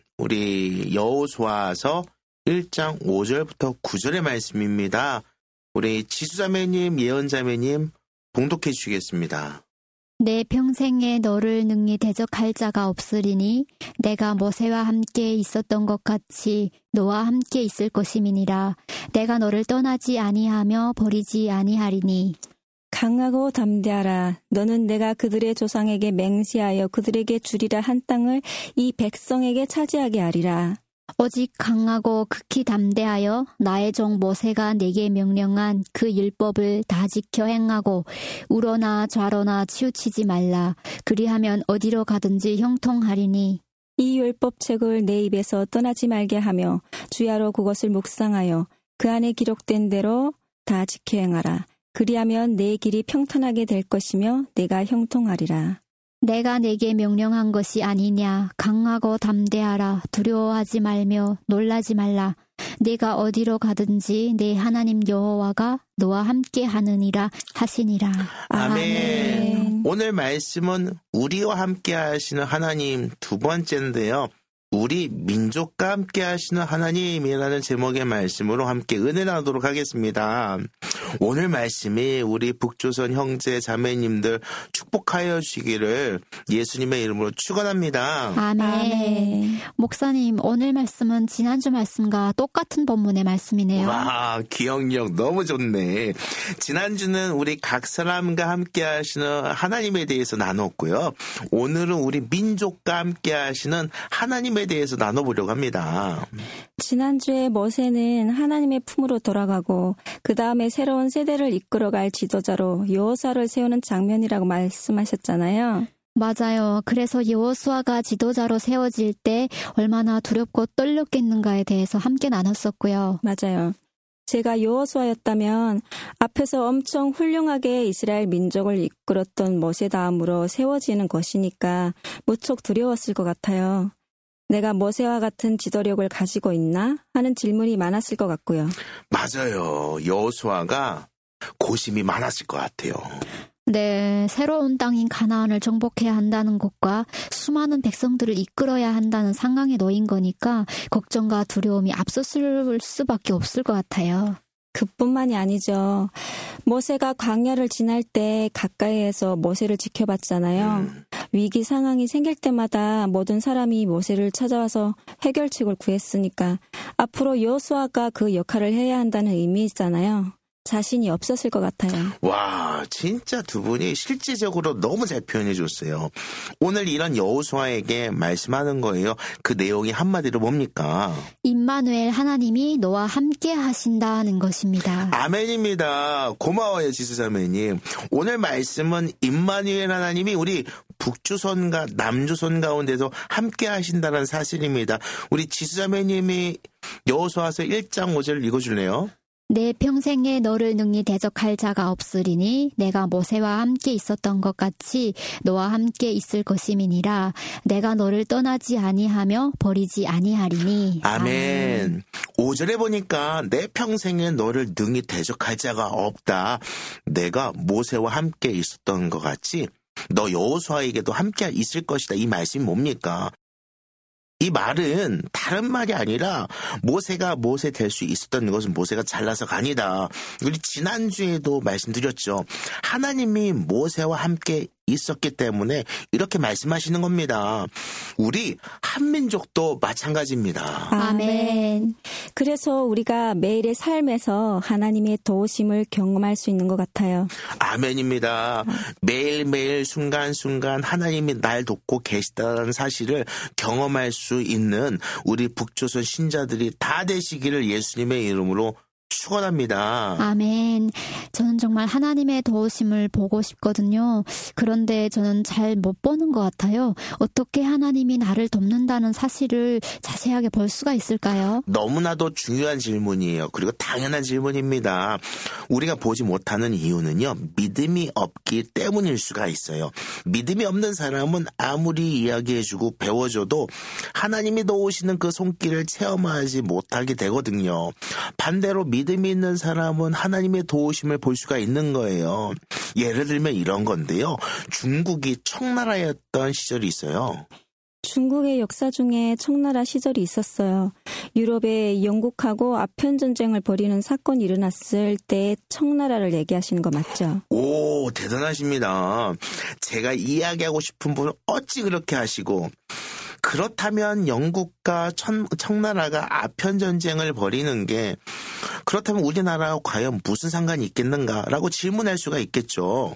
우리 여호수아서 일 장 오 절부터 구 절의 말씀입니다. 우리 지수자매님, 예언자매님 봉독해 주시겠습니다. 내 평생에 너를 능히 대적할 자가 없으리니 내가 모세와 함께 있었던 것 같이 너와 함께 있을 것임이니라. 내가 너를 떠나지 아니하며 버리지 아니하리니. 강하고 담대하라. 너는 내가 그들의 조상에게 맹세하여 그들에게 주리라 한 땅을 이 백성에게 차지하게 하리라. 오직 강하고 극히 담대하여 나의 종 모세가 내게 명령한 그 율법을 다 지켜 행하고 우러나 좌로나 치우치지 말라. 그리하면 어디로 가든지 형통하리니. 이 율법책을 내 입에서 떠나지 말게 하며 주야로 그것을 묵상하여 그 안에 기록된 대로 다 지켜 행하라. 그리하면 내 길이 평탄하게 될 것이며 내가 형통하리라. 내가 내게 명령한 것이 아니냐. 강하고 담대하라. 두려워하지 말며 놀라지 말라. 내가 어디로 가든지 내 하나님 여호와가 너와 함께 하느니라 하시니라. 아멘. 아멘. 오늘 말씀은 우리와 함께 하시는 하나님 두 번째인데요. 우리 민족과 함께 하시는 하나님이라는 제목의 말씀으로 함께 은혜 나누도록 하겠습니다. 오늘 말씀이 우리 북조선 형제 자매님들 축복하여 주시기를 예수님의 이름으로 축원합니다. 아멘. 아멘. 목사님, 오늘 말씀은 지난주 말씀과 똑같은 본문의 말씀이네요. 와, 기억력 너무 좋네. 지난주는 우리 각 사람과 함께 하시는 하나님에 대해서 나눴고요. 오늘은 우리 민족과 함께 하시는 하나님에 대해서 나눠보려고 합니다. 지난주에 모세는 하나님의 품으로 돌아가고 그 다음에 새로운 세대를 이끌어갈 지도자로 여호수아를 세우는 장면이라고 말씀하셨잖아요. 맞아요. 그래서 여호수아가 지도자로 세워질 때 얼마나 두렵고 떨렸겠는가에 대해서 함께 나눴었고요. 맞아요. 제가 여호수아였다면 앞에서 엄청 훌륭하게 이스라엘 민족을 이끌었던 모세 다음으로 세워지는 것이니까 무척 두려웠을 것 같아요. 내가 모세와 같은 지도력을 가지고 있나 하는 질문이 많았을 것 같고요. 맞아요. 여호수아가 고심이 많았을 것 같아요. 네, 새로운 땅인 가나안을 정복해야 한다는 것과 수많은 백성들을 이끌어야 한다는 상황에 놓인 거니까 걱정과 두려움이 앞섰을 수밖에 없을 것 같아요. 그뿐만이 아니죠. 모세가 광야를 지날 때 가까이에서 모세를 지켜봤잖아요. 음. 위기 상황이 생길 때마다 모든 사람이 모세를 찾아와서 해결책을 구했으니까 앞으로 여호수아가 그 역할을 해야 한다는 의미잖아요. 자신이 없었을 것 같아요. 와, 진짜 두 분이 실제적으로 너무 잘 표현해 줬어요. 오늘 이런 여호수아에게 말씀하는 거예요. 그 내용이 한마디로 뭡니까? 임마누엘 하나님이 너와 함께 하신다는 것입니다. 아멘입니다. 고마워요, 지수자매님. 오늘 말씀은 임마누엘 하나님이 우리 북조선과 남조선 가운데도 함께 하신다는 사실입니다. 우리 지수자매님이 여호수아서 일 장 오 절 읽어줄래요? 내 평생에 너를 능히 대적할 자가 없으리니 내가 모세와 함께 있었던 것 같이 너와 함께 있을 것임이니라. 내가 너를 떠나지 아니하며 버리지 아니하리니. 아멘. 아멘. 오 절에 보니까 내 평생에 너를 능히 대적할 자가 없다. 내가 모세와 함께 있었던 것 같이 너 여호수아에게도 함께 있을 것이다. 이 말씀이 뭡니까? 이 말은 다른 말이 아니라 모세가 모세 될 수 있었던 것은 모세가 잘나서가 아니다. 우리 지난주에도 말씀드렸죠. 하나님이 모세와 함께 있었기 때문에 이렇게 말씀하시는 겁니다. 우리 한민족도 마찬가지입니다. 아멘. 그래서 우리가 매일의 삶에서 하나님의 도우심을 경험할 수 있는 것 같아요. 아멘입니다. 매일매일 순간순간 하나님이 날 돕고 계시다는 사실을 경험할 수 있는 우리 북조선 신자들이 다 되시기를 예수님의 이름으로 축원합니다. 아멘. 저는 정말 하나님의 도우심을 보고 싶거든요. 그런데 저는 잘 못 보는 것 같아요. 어떻게 하나님이 나를 돕는다는 사실을 자세하게 볼 수가 있을까요? 너무나도 중요한 질문이에요. 그리고 당연한 질문입니다. 우리가 보지 못하는 이유는요. 믿음이 없기 때문일 수가 있어요. 믿음이 없는 사람은 아무리 이야기해주고 배워줘도 하나님이 도우시는 그 손길을 체험하지 못하게 되거든요. 반대로 믿음이 있는 사람은 하나님의 도우심을 볼 수가 있는 거예요. 예를 들면 이런 건데요. 중국이 청나라였던 시절이 있어요. 중국의 역사 중에 청나라 시절이 있었어요. 유럽에 영국하고 아편 전쟁을 벌이는 사건이 일어났을 때 청나라를 얘기하시는 거 맞죠? 오, 대단하십니다. 제가 이야기하고 싶은 분은 어찌 그렇게 하시고 그렇다면 영국과 천, 청나라가 아편 전쟁을 벌이는 게 그렇다면 우리나라와 과연 무슨 상관이 있겠는가라고 질문할 수가 있겠죠.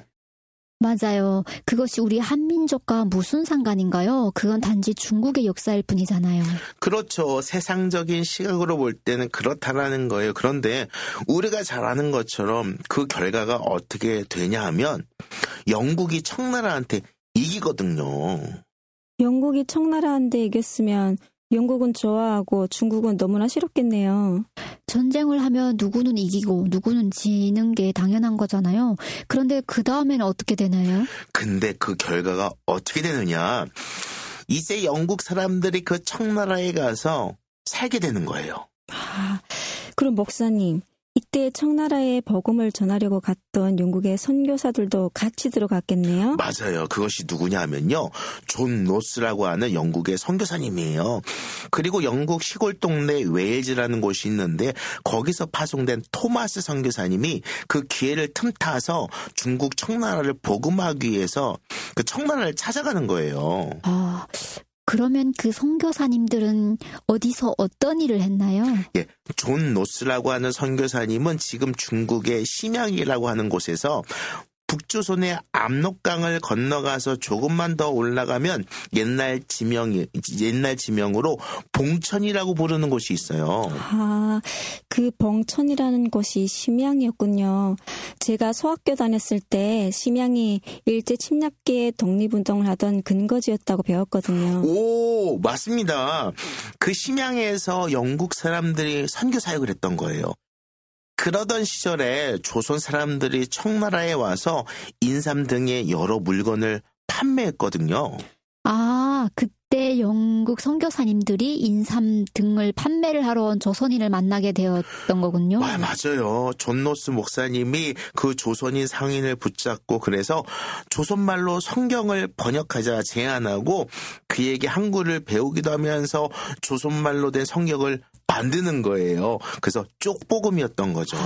맞아요. 그것이 우리 한민족과 무슨 상관인가요? 그건 단지 중국의 역사일 뿐이잖아요. 그렇죠. 세상적인 시각으로 볼 때는 그렇다라는 거예요. 그런데 우리가 잘 아는 것처럼 그 결과가 어떻게 되냐 하면 영국이 청나라한테 이기거든요. 영국이 청나라한테 이겼으면 영국은 좋아하고 중국은 너무나 싫었겠네요. 전쟁을 하면 누구는 이기고 누구는 지는 게 당연한 거잖아요. 그런데 그 다음에는 어떻게 되나요? 근데 그 결과가 어떻게 되느냐. 이제 영국 사람들이 그 청나라에 가서 살게 되는 거예요. 아, 그럼 목사님, 이때 청나라에 복음을 전하려고 갔던 영국의 선교사들도 같이 들어갔겠네요? 맞아요. 그것이 누구냐 하면요. 존 노스라고 하는 영국의 선교사님이에요. 그리고 영국 시골 동네 웨일즈라는 곳이 있는데 거기서 파송된 토마스 선교사님이 그 기회를 틈타서 중국 청나라를 복음하기 위해서 그 청나라를 찾아가는 거예요. 아... 그러면 그 선교사님들은 어디서 어떤 일을 했나요? 예, 존 노스라고 하는 선교사님은 지금 중국의 심양이라고 하는 곳에서 북조선의 압록강을 건너가서 조금만 더 올라가면 옛날 지명이 옛날 지명으로 봉천이라고 부르는 곳이 있어요. 아, 그 봉천이라는 곳이 심양이었군요. 제가 소학교 다녔을 때 심양이 일제 침략기에 독립운동을 하던 근거지였다고 배웠거든요. 오, 맞습니다. 그 심양에서 영국 사람들이 선교 사역을 했던 거예요. 그러던 시절에 조선 사람들이 청나라에 와서 인삼 등의 여러 물건을 판매했거든요. 아, 그때 영국 선교사님들이 인삼 등을 판매를 하러 온 조선인을 만나게 되었던 거군요. 아, 맞아요. 존 노스 목사님이 그 조선인 상인을 붙잡고 그래서 조선말로 성경을 번역하자 제안하고 그에게 한글을 배우기도 하면서 조선말로 된 성경을 만드는 거예요. 그래서 쪽복음이었던 거죠.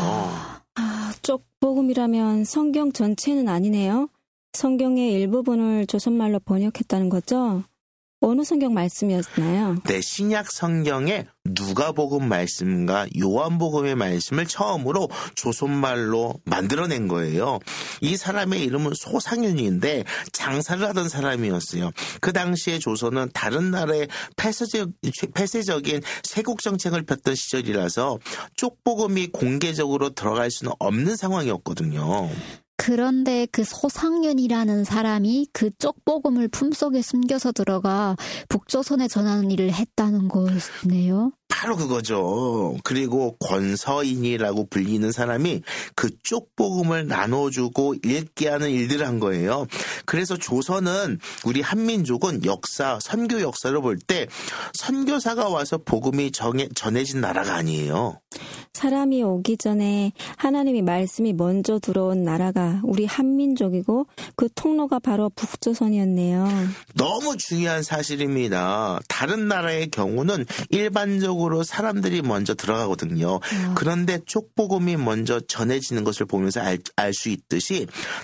아, 쪽복음이라면 성경 전체는 아니네요. 성경의 일부분을 조선말로 번역했다는 거죠? 어느 성경 말씀이었나요? 네, 신약 성경의 누가복음 말씀과 요한복음의 말씀을 처음으로 조선말로 만들어낸 거예요. 이 사람의 이름은 소상윤인데 장사를 하던 사람이었어요. 그 당시에 조선은 다른 나라의 폐쇄적, 폐쇄적인 세국 정책을 폈던 시절이라서 쪽복음이 공개적으로 들어갈 수는 없는 상황이었거든요. 그런데 그 소상윤이라는 사람이 그 쪽복음을 품속에 숨겨서 들어가 북조선에 전하는 일을 했다는 거네요. 바로 그거죠. 그리고 권서인이라고 불리는 사람이 그 쪽복음을 나눠주고 읽게 하는 일들을 한 거예요. 그래서 조선은 우리 한민족은 역사, 선교 역사를 볼 때 선교사가 와서 복음이 정해, 전해진 나라가 아니에요. 사람이 오기 전에 하나님의 말씀이 먼저 들어온 나라가 우리 한민족이고 그 통로가 바로 북조선이었네요. 너무 중요한 사실입니다. 다른 나라의 경우는 일반적으로 사람들이 먼저 들어가거든요. 아. 그런데 쪽복음이 먼저 전해지는 것을 보면서 알, 알 수 있듯이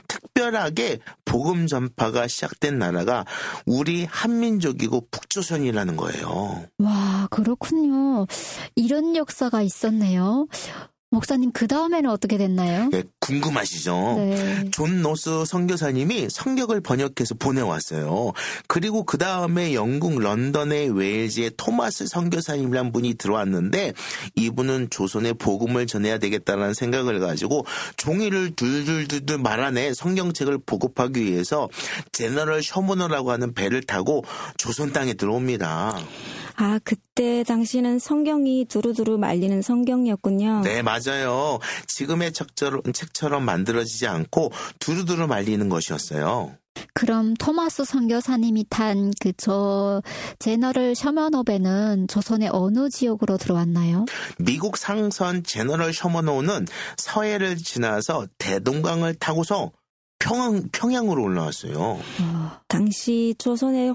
특별하게 복음 전파가 시작된 나라가 우리 한민족이고 북조선이라는 거예요. 와, 그렇군요. 이런 역사가 있었네요. 목사님, 그 다음에는 어떻게 됐나요? 네, 궁금하시죠? 네. 존 노스 선교사님이 성경을 번역해서 보내왔어요. 그리고 그 다음에 영국 런던의 웨일즈의 토마스 선교사님이란 분이 들어왔는데 이분은 조선의 복음을 전해야 되겠다는 생각을 가지고 종이를 둘둘둘둘 말아내 성경책을 보급하기 위해서 제너럴 셔머너라고 하는 배를 타고 조선 땅에 들어옵니다. 아, 그때 당시는 성경이 두루두루 말리는 성경이었군요. 네, 맞아요. 지금의 책처럼, 책처럼 만들어지지 않고 두루두루 말리는 것이었어요. 그럼 토마스 선교사님이 탄 그 저 제너럴 셔머너 배는 조선의 어느 지역으로 들어왔나요? 미국 상선 제너럴 셔머너는 서해를 지나서 대동강을 타고서 평양, 평양으로 올라왔어요. 어. 당시 조선의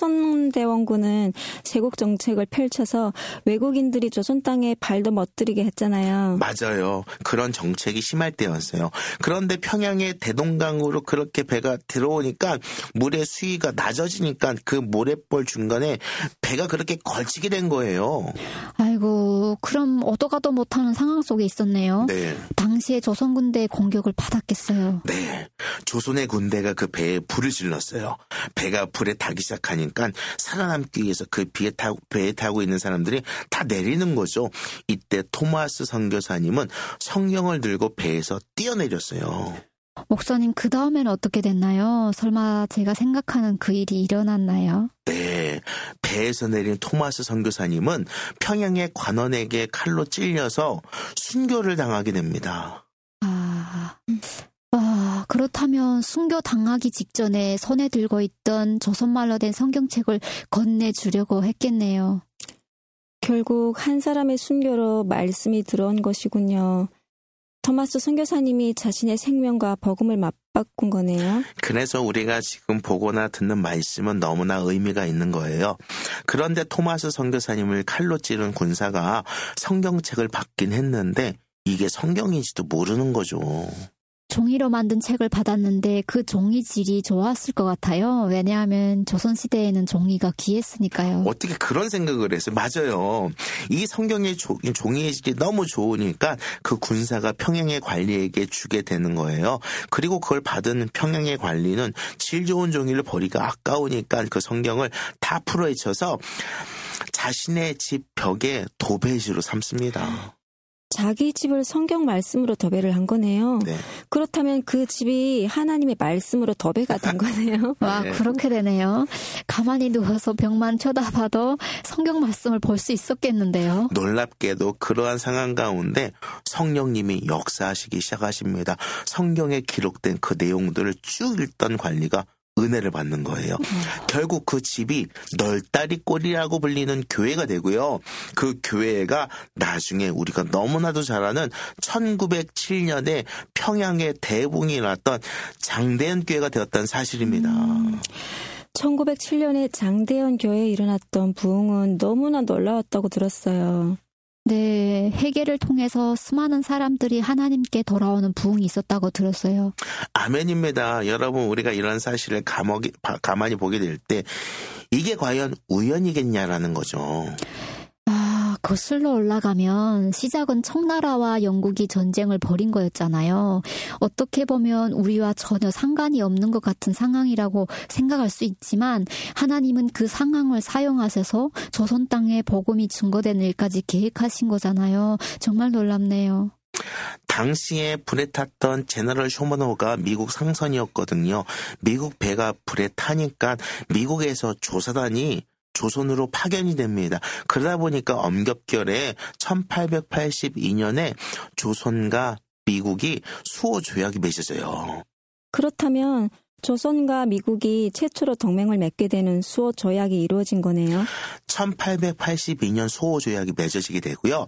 홍선대원군은 세국 정책을 펼쳐서 외국인들이 조선 땅에 발도 멋들이게 했잖아요. 맞아요. 그런 정책이 심할 때였어요. 그런데 평양의 대동강으로 그렇게 배가 들어오니까 물의 수위가 낮아지니까 그 모래벌 중간에 배가 그렇게 걸치게 된 거예요. 아이고, 그럼 어도가도 못하는 상황 속에 있었네요. 네. 당시에 조선 군대의 공격을 받았겠어요. 네. 조선의 군대가 그 배에 불을 질렀어요. 배가 불에 타기 시작하니까 살아남기 위해서 그 배에 타고, 배에 타고 있는 사람들이 다 내리는 거죠. 이때 토마스 선교사님은 성경을 들고 배에서 뛰어내렸어요. 목사님, 그 다음에는 어떻게 됐나요? 설마 제가 생각하는 그 일이 일어났나요? 네. 배에서 내린 토마스 선교사님은 평양의 관원에게 칼로 찔려서 순교를 당하게 됩니다. 아... 아, 그렇다면 순교 당하기 직전에 손에 들고 있던 조선말로 된 성경책을 건네주려고 했겠네요. 결국 한 사람의 순교로 말씀이 들어온 것이군요. 토마스 선교사님이 자신의 생명과 복음을 맞바꾼 거네요. 그래서 우리가 지금 보거나 듣는 말씀은 너무나 의미가 있는 거예요. 그런데 토마스 선교사님을 칼로 찌른 군사가 성경책을 받긴 했는데 이게 성경인지도 모르는 거죠. 종이로 만든 책을 받았는데 그 종이 질이 좋았을 것 같아요. 왜냐하면 조선시대에는 종이가 귀했으니까요. 어떻게 그런 생각을 했어요? 맞아요. 이 성경의 조, 종이의 질이 너무 좋으니까 그 군사가 평양의 관리에게 주게 되는 거예요. 그리고 그걸 받은 평양의 관리는 질 좋은 종이를 버리기가 아까우니까 그 성경을 다 풀어헤쳐서 자신의 집 벽에 도배지로 삼습니다. 자기 집을 성경 말씀으로 도배를 한 거네요. 네. 그렇다면 그 집이 하나님의 말씀으로 도배가 된 거네요. 와, 네. 그렇게 되네요. 가만히 누워서 벽만 쳐다봐도 성경 말씀을 볼 수 있었겠는데요. 놀랍게도 그러한 상황 가운데 성령님이 역사하시기 시작하십니다. 성경에 기록된 그 내용들을 쭉 읽던 관리가 은혜를 받는 거예요. 음. 결국 그 집이 널다리꼴이라고 불리는 교회가 되고요. 그 교회가 나중에 우리가 너무나도 잘 아는 천구백칠 년에 평양에 대붕이 났던 장대현 교회가 되었다는 사실입니다. 음. 천구백칠 년에 장대현 교회에 일어났던 부흥은 너무나 놀라웠다고 들었어요. 네, 회개를 통해서 수많은 사람들이 하나님께 돌아오는 부흥이 있었다고 들었어요. 아멘입니다. 여러분, 우리가 이런 사실을 가만히, 가만히 보게 될 때 이게 과연 우연이겠냐라는 거죠. 아, 거슬러 올라가면 시작은 청나라와 영국이 전쟁을 벌인 거였잖아요. 어떻게 보면 우리와 전혀 상관이 없는 것 같은 상황이라고 생각할 수 있지만 하나님은 그 상황을 사용하셔서 조선 땅에 복음이 증거되는 일까지 계획하신 거잖아요. 정말 놀랍네요. 당시에 불에 탔던 제너럴 쇼먼호가 미국 상선이었거든요. 미국 배가 불에 타니까 미국에서 조사단이 조선으로 파견이 됩니다. 그러다 보니까 엄격결에 천팔백팔십이 년에 조선과 미국이 수호 조약이 맺어져요. 그렇다면 조선과 미국이 최초로 동맹을 맺게 되는 수호 조약이 이루어진 거네요. 천팔백팔십이 년 수호 조약이 맺어지게 되고요.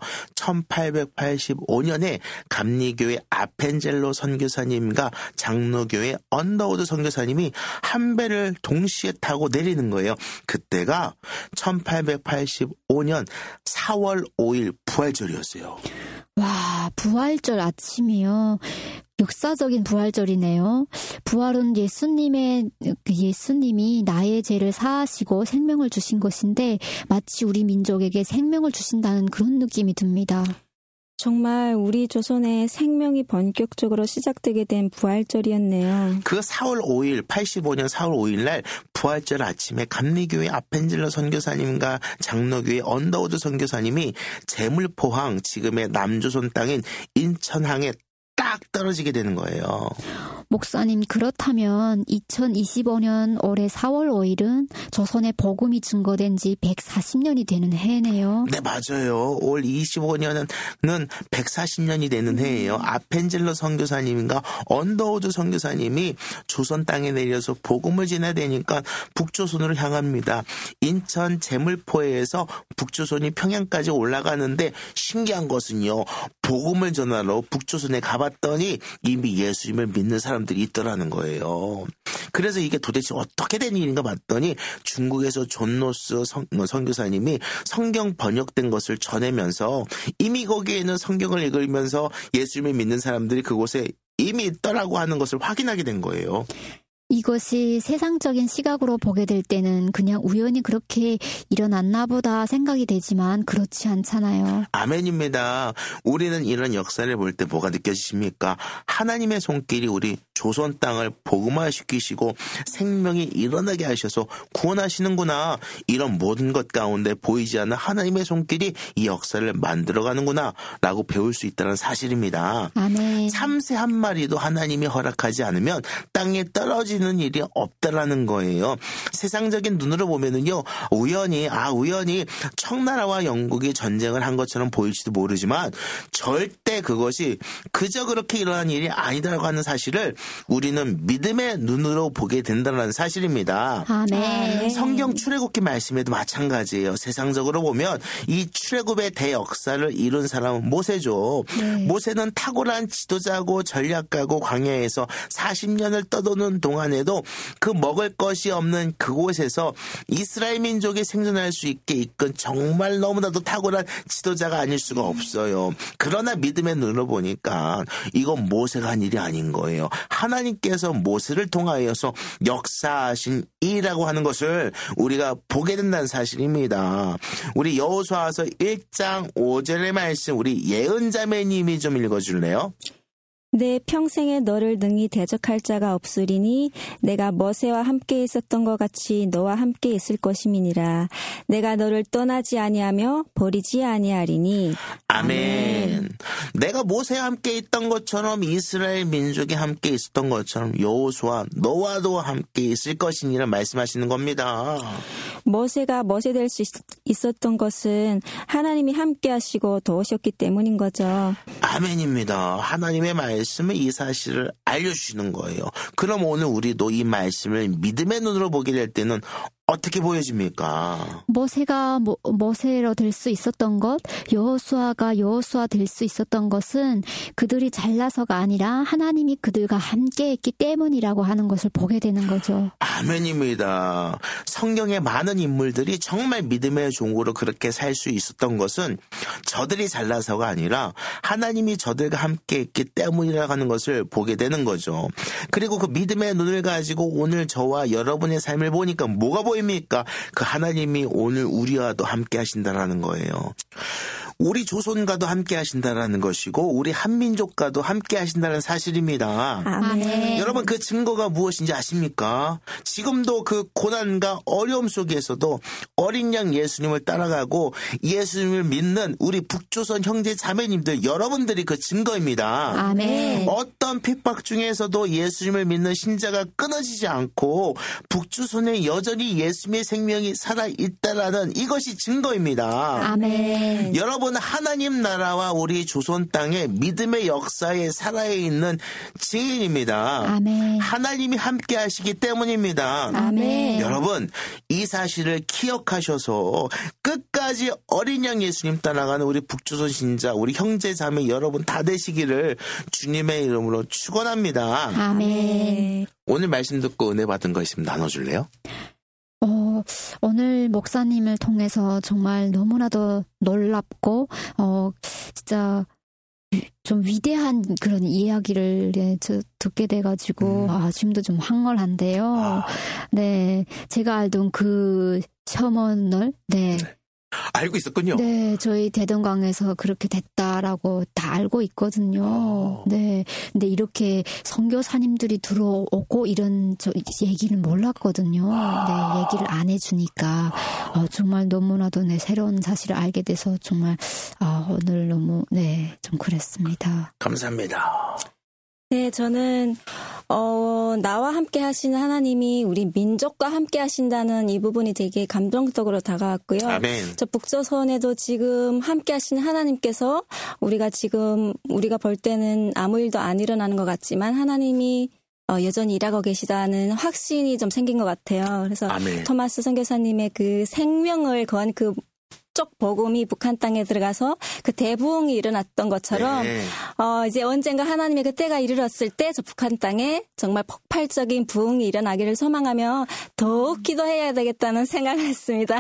천팔백팔십오 년에 감리교회 아펜젤로 선교사님과 장로교회 언더우드 선교사님이 한 배를 동시에 타고 내리는 거예요. 그때가 천팔백팔십오 년 사월 오일 부활절이었어요. 와, 부활절 아침이요. 역사적인 부활절이네요. 부활은 예수님의 예수님이 나의 죄를 사하시고 생명을 주신 것인데 마치 우리 민족에게 생명을 주신다는 그런 느낌이 듭니다. 정말 우리 조선의 생명이 본격적으로 시작되게 된 부활절이었네요. 그 사월 오일, 팔십오 년 사월 오일 날 부활절 아침에 감리교회 아펜젤러 선교사님과 장로교회 언더우드 선교사님이 제물포항, 지금의 남조선 땅인 인천항에 딱 떨어지게 되는 거예요. 목사님, 그렇다면 이천이십오 년 올해 사월 오일은 조선의 복음이 증거된 지 백사십 년이 되는 해네요. 네, 맞아요. 올 이십오 년은 백사십 년이 되는 해예요. 아펜젤러 선교사님과 언더우드 선교사님이 조선 땅에 내려서 복음을 전해야 되니까 북조선으로 향합니다. 인천 제물포에서 북조선이 평양까지 올라가는데 신기한 것은요. 복음을 전하러 북조선에 가봤더니 이미 예수님을 믿는 사람들이 있더라는 거예요. 그래서 이게 도대체 어떻게 된 일인가 봤더니 중국에서 존 노스 성, 선교사님이 성경 번역된 것을 전하면서 이미 거기에는 성경을 읽으면서 예수님을 믿는 사람들이 그곳에 이미 있더라고 하는 것을 확인하게 된 거예요. 이것이 세상적인 시각으로 보게 될 때는 그냥 우연히 그렇게 일어났나 보다 생각이 되지만 그렇지 않잖아요. 아멘입니다. 우리는 이런 역사를 볼 때 뭐가 느껴지십니까? 하나님의 손길이 우리 조선 땅을 복음화시키시고 생명이 일어나게 하셔서 구원하시는구나. 이런 모든 것 가운데 보이지 않는 하나님의 손길이 이 역사를 만들어가는구나 라고 배울 수 있다는 사실입니다. 아멘. 참새 한 마리도 하나님이 허락하지 않으면 땅에 떨어지는 일이 없다라는 거예요. 세상적인 눈으로 보면은요, 우연히, 아, 우연히 청나라와 영국이 전쟁을 한 것처럼 보일지도 모르지만 절대 그것이 그저 그렇게 일어난 일이 아니다라고 하는 사실을 우리는 믿음의 눈으로 보게 된다는 사실입니다. 아멘. 성경 출애굽기 말씀에도 마찬가지예요. 세상적으로 보면 이 출애굽의 대역사를 이룬 사람은 모세죠. 네. 모세는 탁월한 지도자고 전략가고 광야에서 사십 년을 떠도는 동안 에도 그 먹을 것이 없는 그곳에서 이스라엘 민족이 생존할 수 있게 이끈 정말 너무나도 탁월한 지도자가 아닐 수가 없어요. 그러나 믿음의 눈으로 보니까 이건 모세가 한 일이 아닌 거예요. 하나님께서 모세를 통하여서 역사하신 일이라고 하는 것을 우리가 보게 된다는 사실입니다. 우리 여호수아서 일 장 오 절의 말씀 우리 예은자매님이 좀 읽어줄래요? 내 평생에 너를 능히 대적할 자가 없으리니 내가 모세와 함께 있었던 것 같이 너와 함께 있을 것임이니라. 내가 너를 떠나지 아니하며 버리지 아니하리니. 아멘. 아멘. 내가 모세와 함께 있던 것처럼 이스라엘 민족이 함께 있었던 것처럼 여호수아 너와도 함께 있을 것이니라 말씀하시는 겁니다. 모세가 모세 될 수 있었던 것은 하나님이 함께 하시고 도우셨기 때문인 거죠. 아멘입니다. 하나님의 말씀은 이 사실을 알려주시는 거예요. 그럼 오늘 우리도 이 말씀을 믿음의 눈으로 보게 될 때는 어떻게 보여집니까? 모세가 모, 모세로 될 수 있었던 것, 여호수아가 여호수아 될 수 있었던 것은 그들이 잘나서가 아니라 하나님이 그들과 함께했기 때문이라고 하는 것을 보게 되는 거죠. 아멘입니다. 성경의 많은 인물들이 정말 믿음의 종으로 그렇게 살 수 있었던 것은 저들이 잘나서가 아니라 하나님이 저들과 함께했기 때문이라고 하는 것을 보게 되는 거죠. 그리고 그 믿음의 눈을 가지고 오늘 저와 여러분의 삶을 보니까 뭐가 보입니까? 그 하나님이 오늘 우리와도 함께 하신다라는 거예요. 우리 조선과도 함께 하신다라는 것이고 우리 한민족과도 함께 하신다는 사실입니다. 아멘. 여러분 그 증거가 무엇인지 아십니까? 지금도 그 고난과 어려움 속에서도 어린 양 예수님을 따라가고 예수님을 믿는 우리 북조선 형제 자매님들 여러분들이 그 증거입니다. 아멘. 어떤 핍박 중에서도 예수님을 믿는 신자가 끊어지지 않고 북조선에 여전히 예수님의 생명이 살아있다라는 이것이 증거입니다. 아멘. 여러분 하나님 나라와 우리 조선 땅의 믿음의 역사에 살아있는 증인입니다. 아멘. 하나님이 함께 하시기 때문입니다. 아멘. 여러분 이 사실을 기억하셔서 끝까지 어린 양 예수님 따라가는 우리 북조선 신자 우리 형제 자매 여러분 다 되시기를 주님의 이름으로 축원합니다. 아멘. 오늘 말씀 듣고 은혜 받은 거 있으면 나눠줄래요? 어, 오늘 목사님을 통해서 정말 너무나도 놀랍고, 어, 진짜 좀 위대한 그런 이야기를 네, 저, 듣게 돼가지고, 음. 아, 지금도 좀 황홀한데요. 아. 네, 제가 알던 그 셔먼을, 네. 네. 알고 있었군요. 네, 저희 대동강에서 그렇게 됐다라고 다 알고 있거든요. 어. 네, 근데 이렇게 선교사님들이 들어오고 이런 저 얘기는 몰랐거든요. 아. 네, 얘기를 안 해주니까 어, 정말 너무나도 네, 새로운 사실을 알게 돼서 정말 아, 오늘 너무 네, 좀 그랬습니다. 감사합니다. 네, 저는 어, 나와 함께 하시는 하나님이 우리 민족과 함께 하신다는 이 부분이 되게 감동적으로 다가왔고요. 아멘. 저 북조선에도 지금 함께 하시는 하나님께서 우리가 지금 우리가 볼 때는 아무 일도 안 일어나는 것 같지만 하나님이 어, 여전히 일하고 계시다는 확신이 좀 생긴 것 같아요. 그래서 아멘. 토마스 선교사님의 그 생명을 건 그 쪽 복음이 북한 땅에 들어가서 그 대부흥이 일어났던 것처럼 네. 어 이제 언젠가 하나님의 그 때가 이르렀을 때 저 북한 땅에 정말 폭발적인 부흥이 일어나기를 소망하며 더욱 기도해야 되겠다는 생각을 했습니다.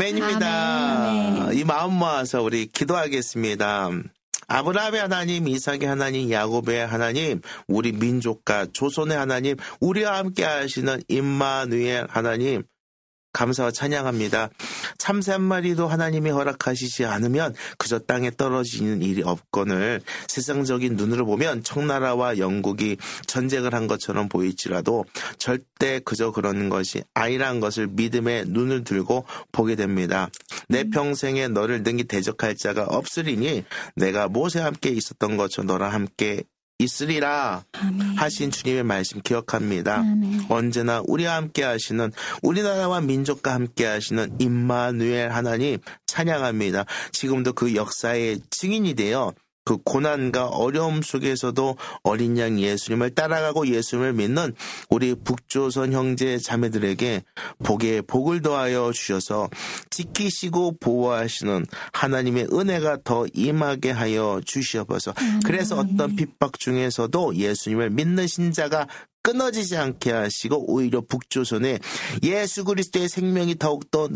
아멘입니다. 아멘. 이 마음 모아서 우리 기도하겠습니다. 아브라함의 하나님, 이삭의 하나님, 야곱의 하나님, 우리 민족과 조선의 하나님, 우리와 함께 하시는 임마누엘 하나님 감사와 찬양합니다. 참새 한 마리도 하나님이 허락하시지 않으면 그저 땅에 떨어지는 일이 없거늘 세상적인 눈으로 보면 청나라와 영국이 전쟁을 한 것처럼 보일지라도 절대 그저 그런 것이 아니라는 것을 믿음의 눈을 들고 보게 됩니다. 내 평생에 너를 능히 대적할 자가 없으리니 내가 모세와 함께 있었던 것처럼 너랑 함께 있으리라 아멘. 하신 주님의 말씀 기억합니다. 아멘. 언제나 우리와 함께 하시는 우리나라와 민족과 함께 하시는 임마누엘 하나님 찬양합니다. 지금도 그 역사의 증인이 되어 그 고난과 어려움 속에서도 어린 양 예수님을 따라가고 예수님을 믿는 우리 북조선 형제 자매들에게 복에 복을 더하여 주셔서 지키시고 보호하시는 하나님의 은혜가 더 임하게 하여 주시옵소서. 그래서 어떤 핍박 중에서도 예수님을 믿는 신자가 끊어지지 않게 하시고 오히려 북조선에 예수 그리스도의 생명이 더욱더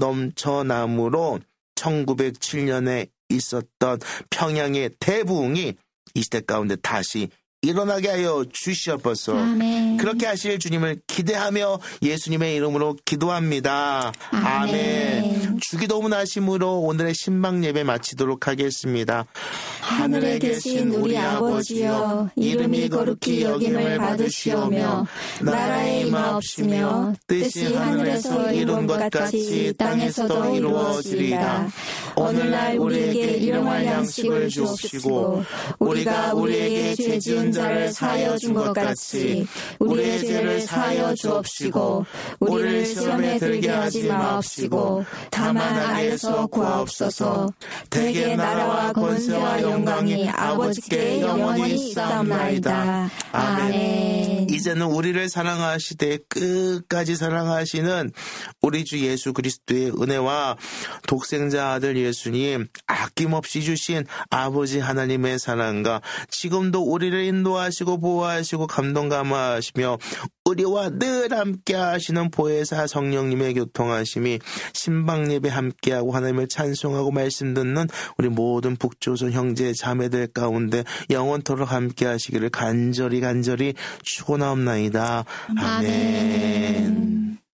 넘쳐남으로 천구백칠 년에 있었던 평양의 대부흥이 이 시대 가운데 다시 일어나게 하여 주시옵소서. 아멘. 그렇게 하실 주님을 기대하며 예수님의 이름으로 기도합니다. 아멘. 아멘. 주기도문 하심으로 오늘의 신방 예배 마치도록 하겠습니다. 하늘에 계신 우리 아버지여 이름이 거룩히 여김을 받으시오며 나라의 임하옵시며 뜻이 하늘에서 이룬 것 같이 땅에서도 이루어지리이다. 오늘날 우리에게 일용할 양식을 주옵시고 우리가 우리에게 죄 지은 자를 사하여 준 것 같이 우리의 죄를 사하여 주옵시고 우리를 시험에 들게 하지 마옵시고 다만 악에서 구하옵소서. 대개 나라와 권세와 영광이 아버지께 영원히 있사옵나이다. 아멘. 이제는 우리를 사랑하시되 끝까지 사랑하시는 우리 주 예수 그리스도의 은혜와 독생자 아들 예수님 아낌없이 주신 아버지 하나님의 사랑과 지금도 우리를 인도하시고 보호하시고 감동 감화하시며 우리와 늘 함께 하시는 보혜사 성령님의 교통하심이 신방예배 함께하고 하나님을 찬송하고 말씀 듣는 우리 모든 북조선 형제 자매들 가운데 영원토록 함께 하시기를 간절히 간절히 축원하옵나이다. 아멘. 아멘.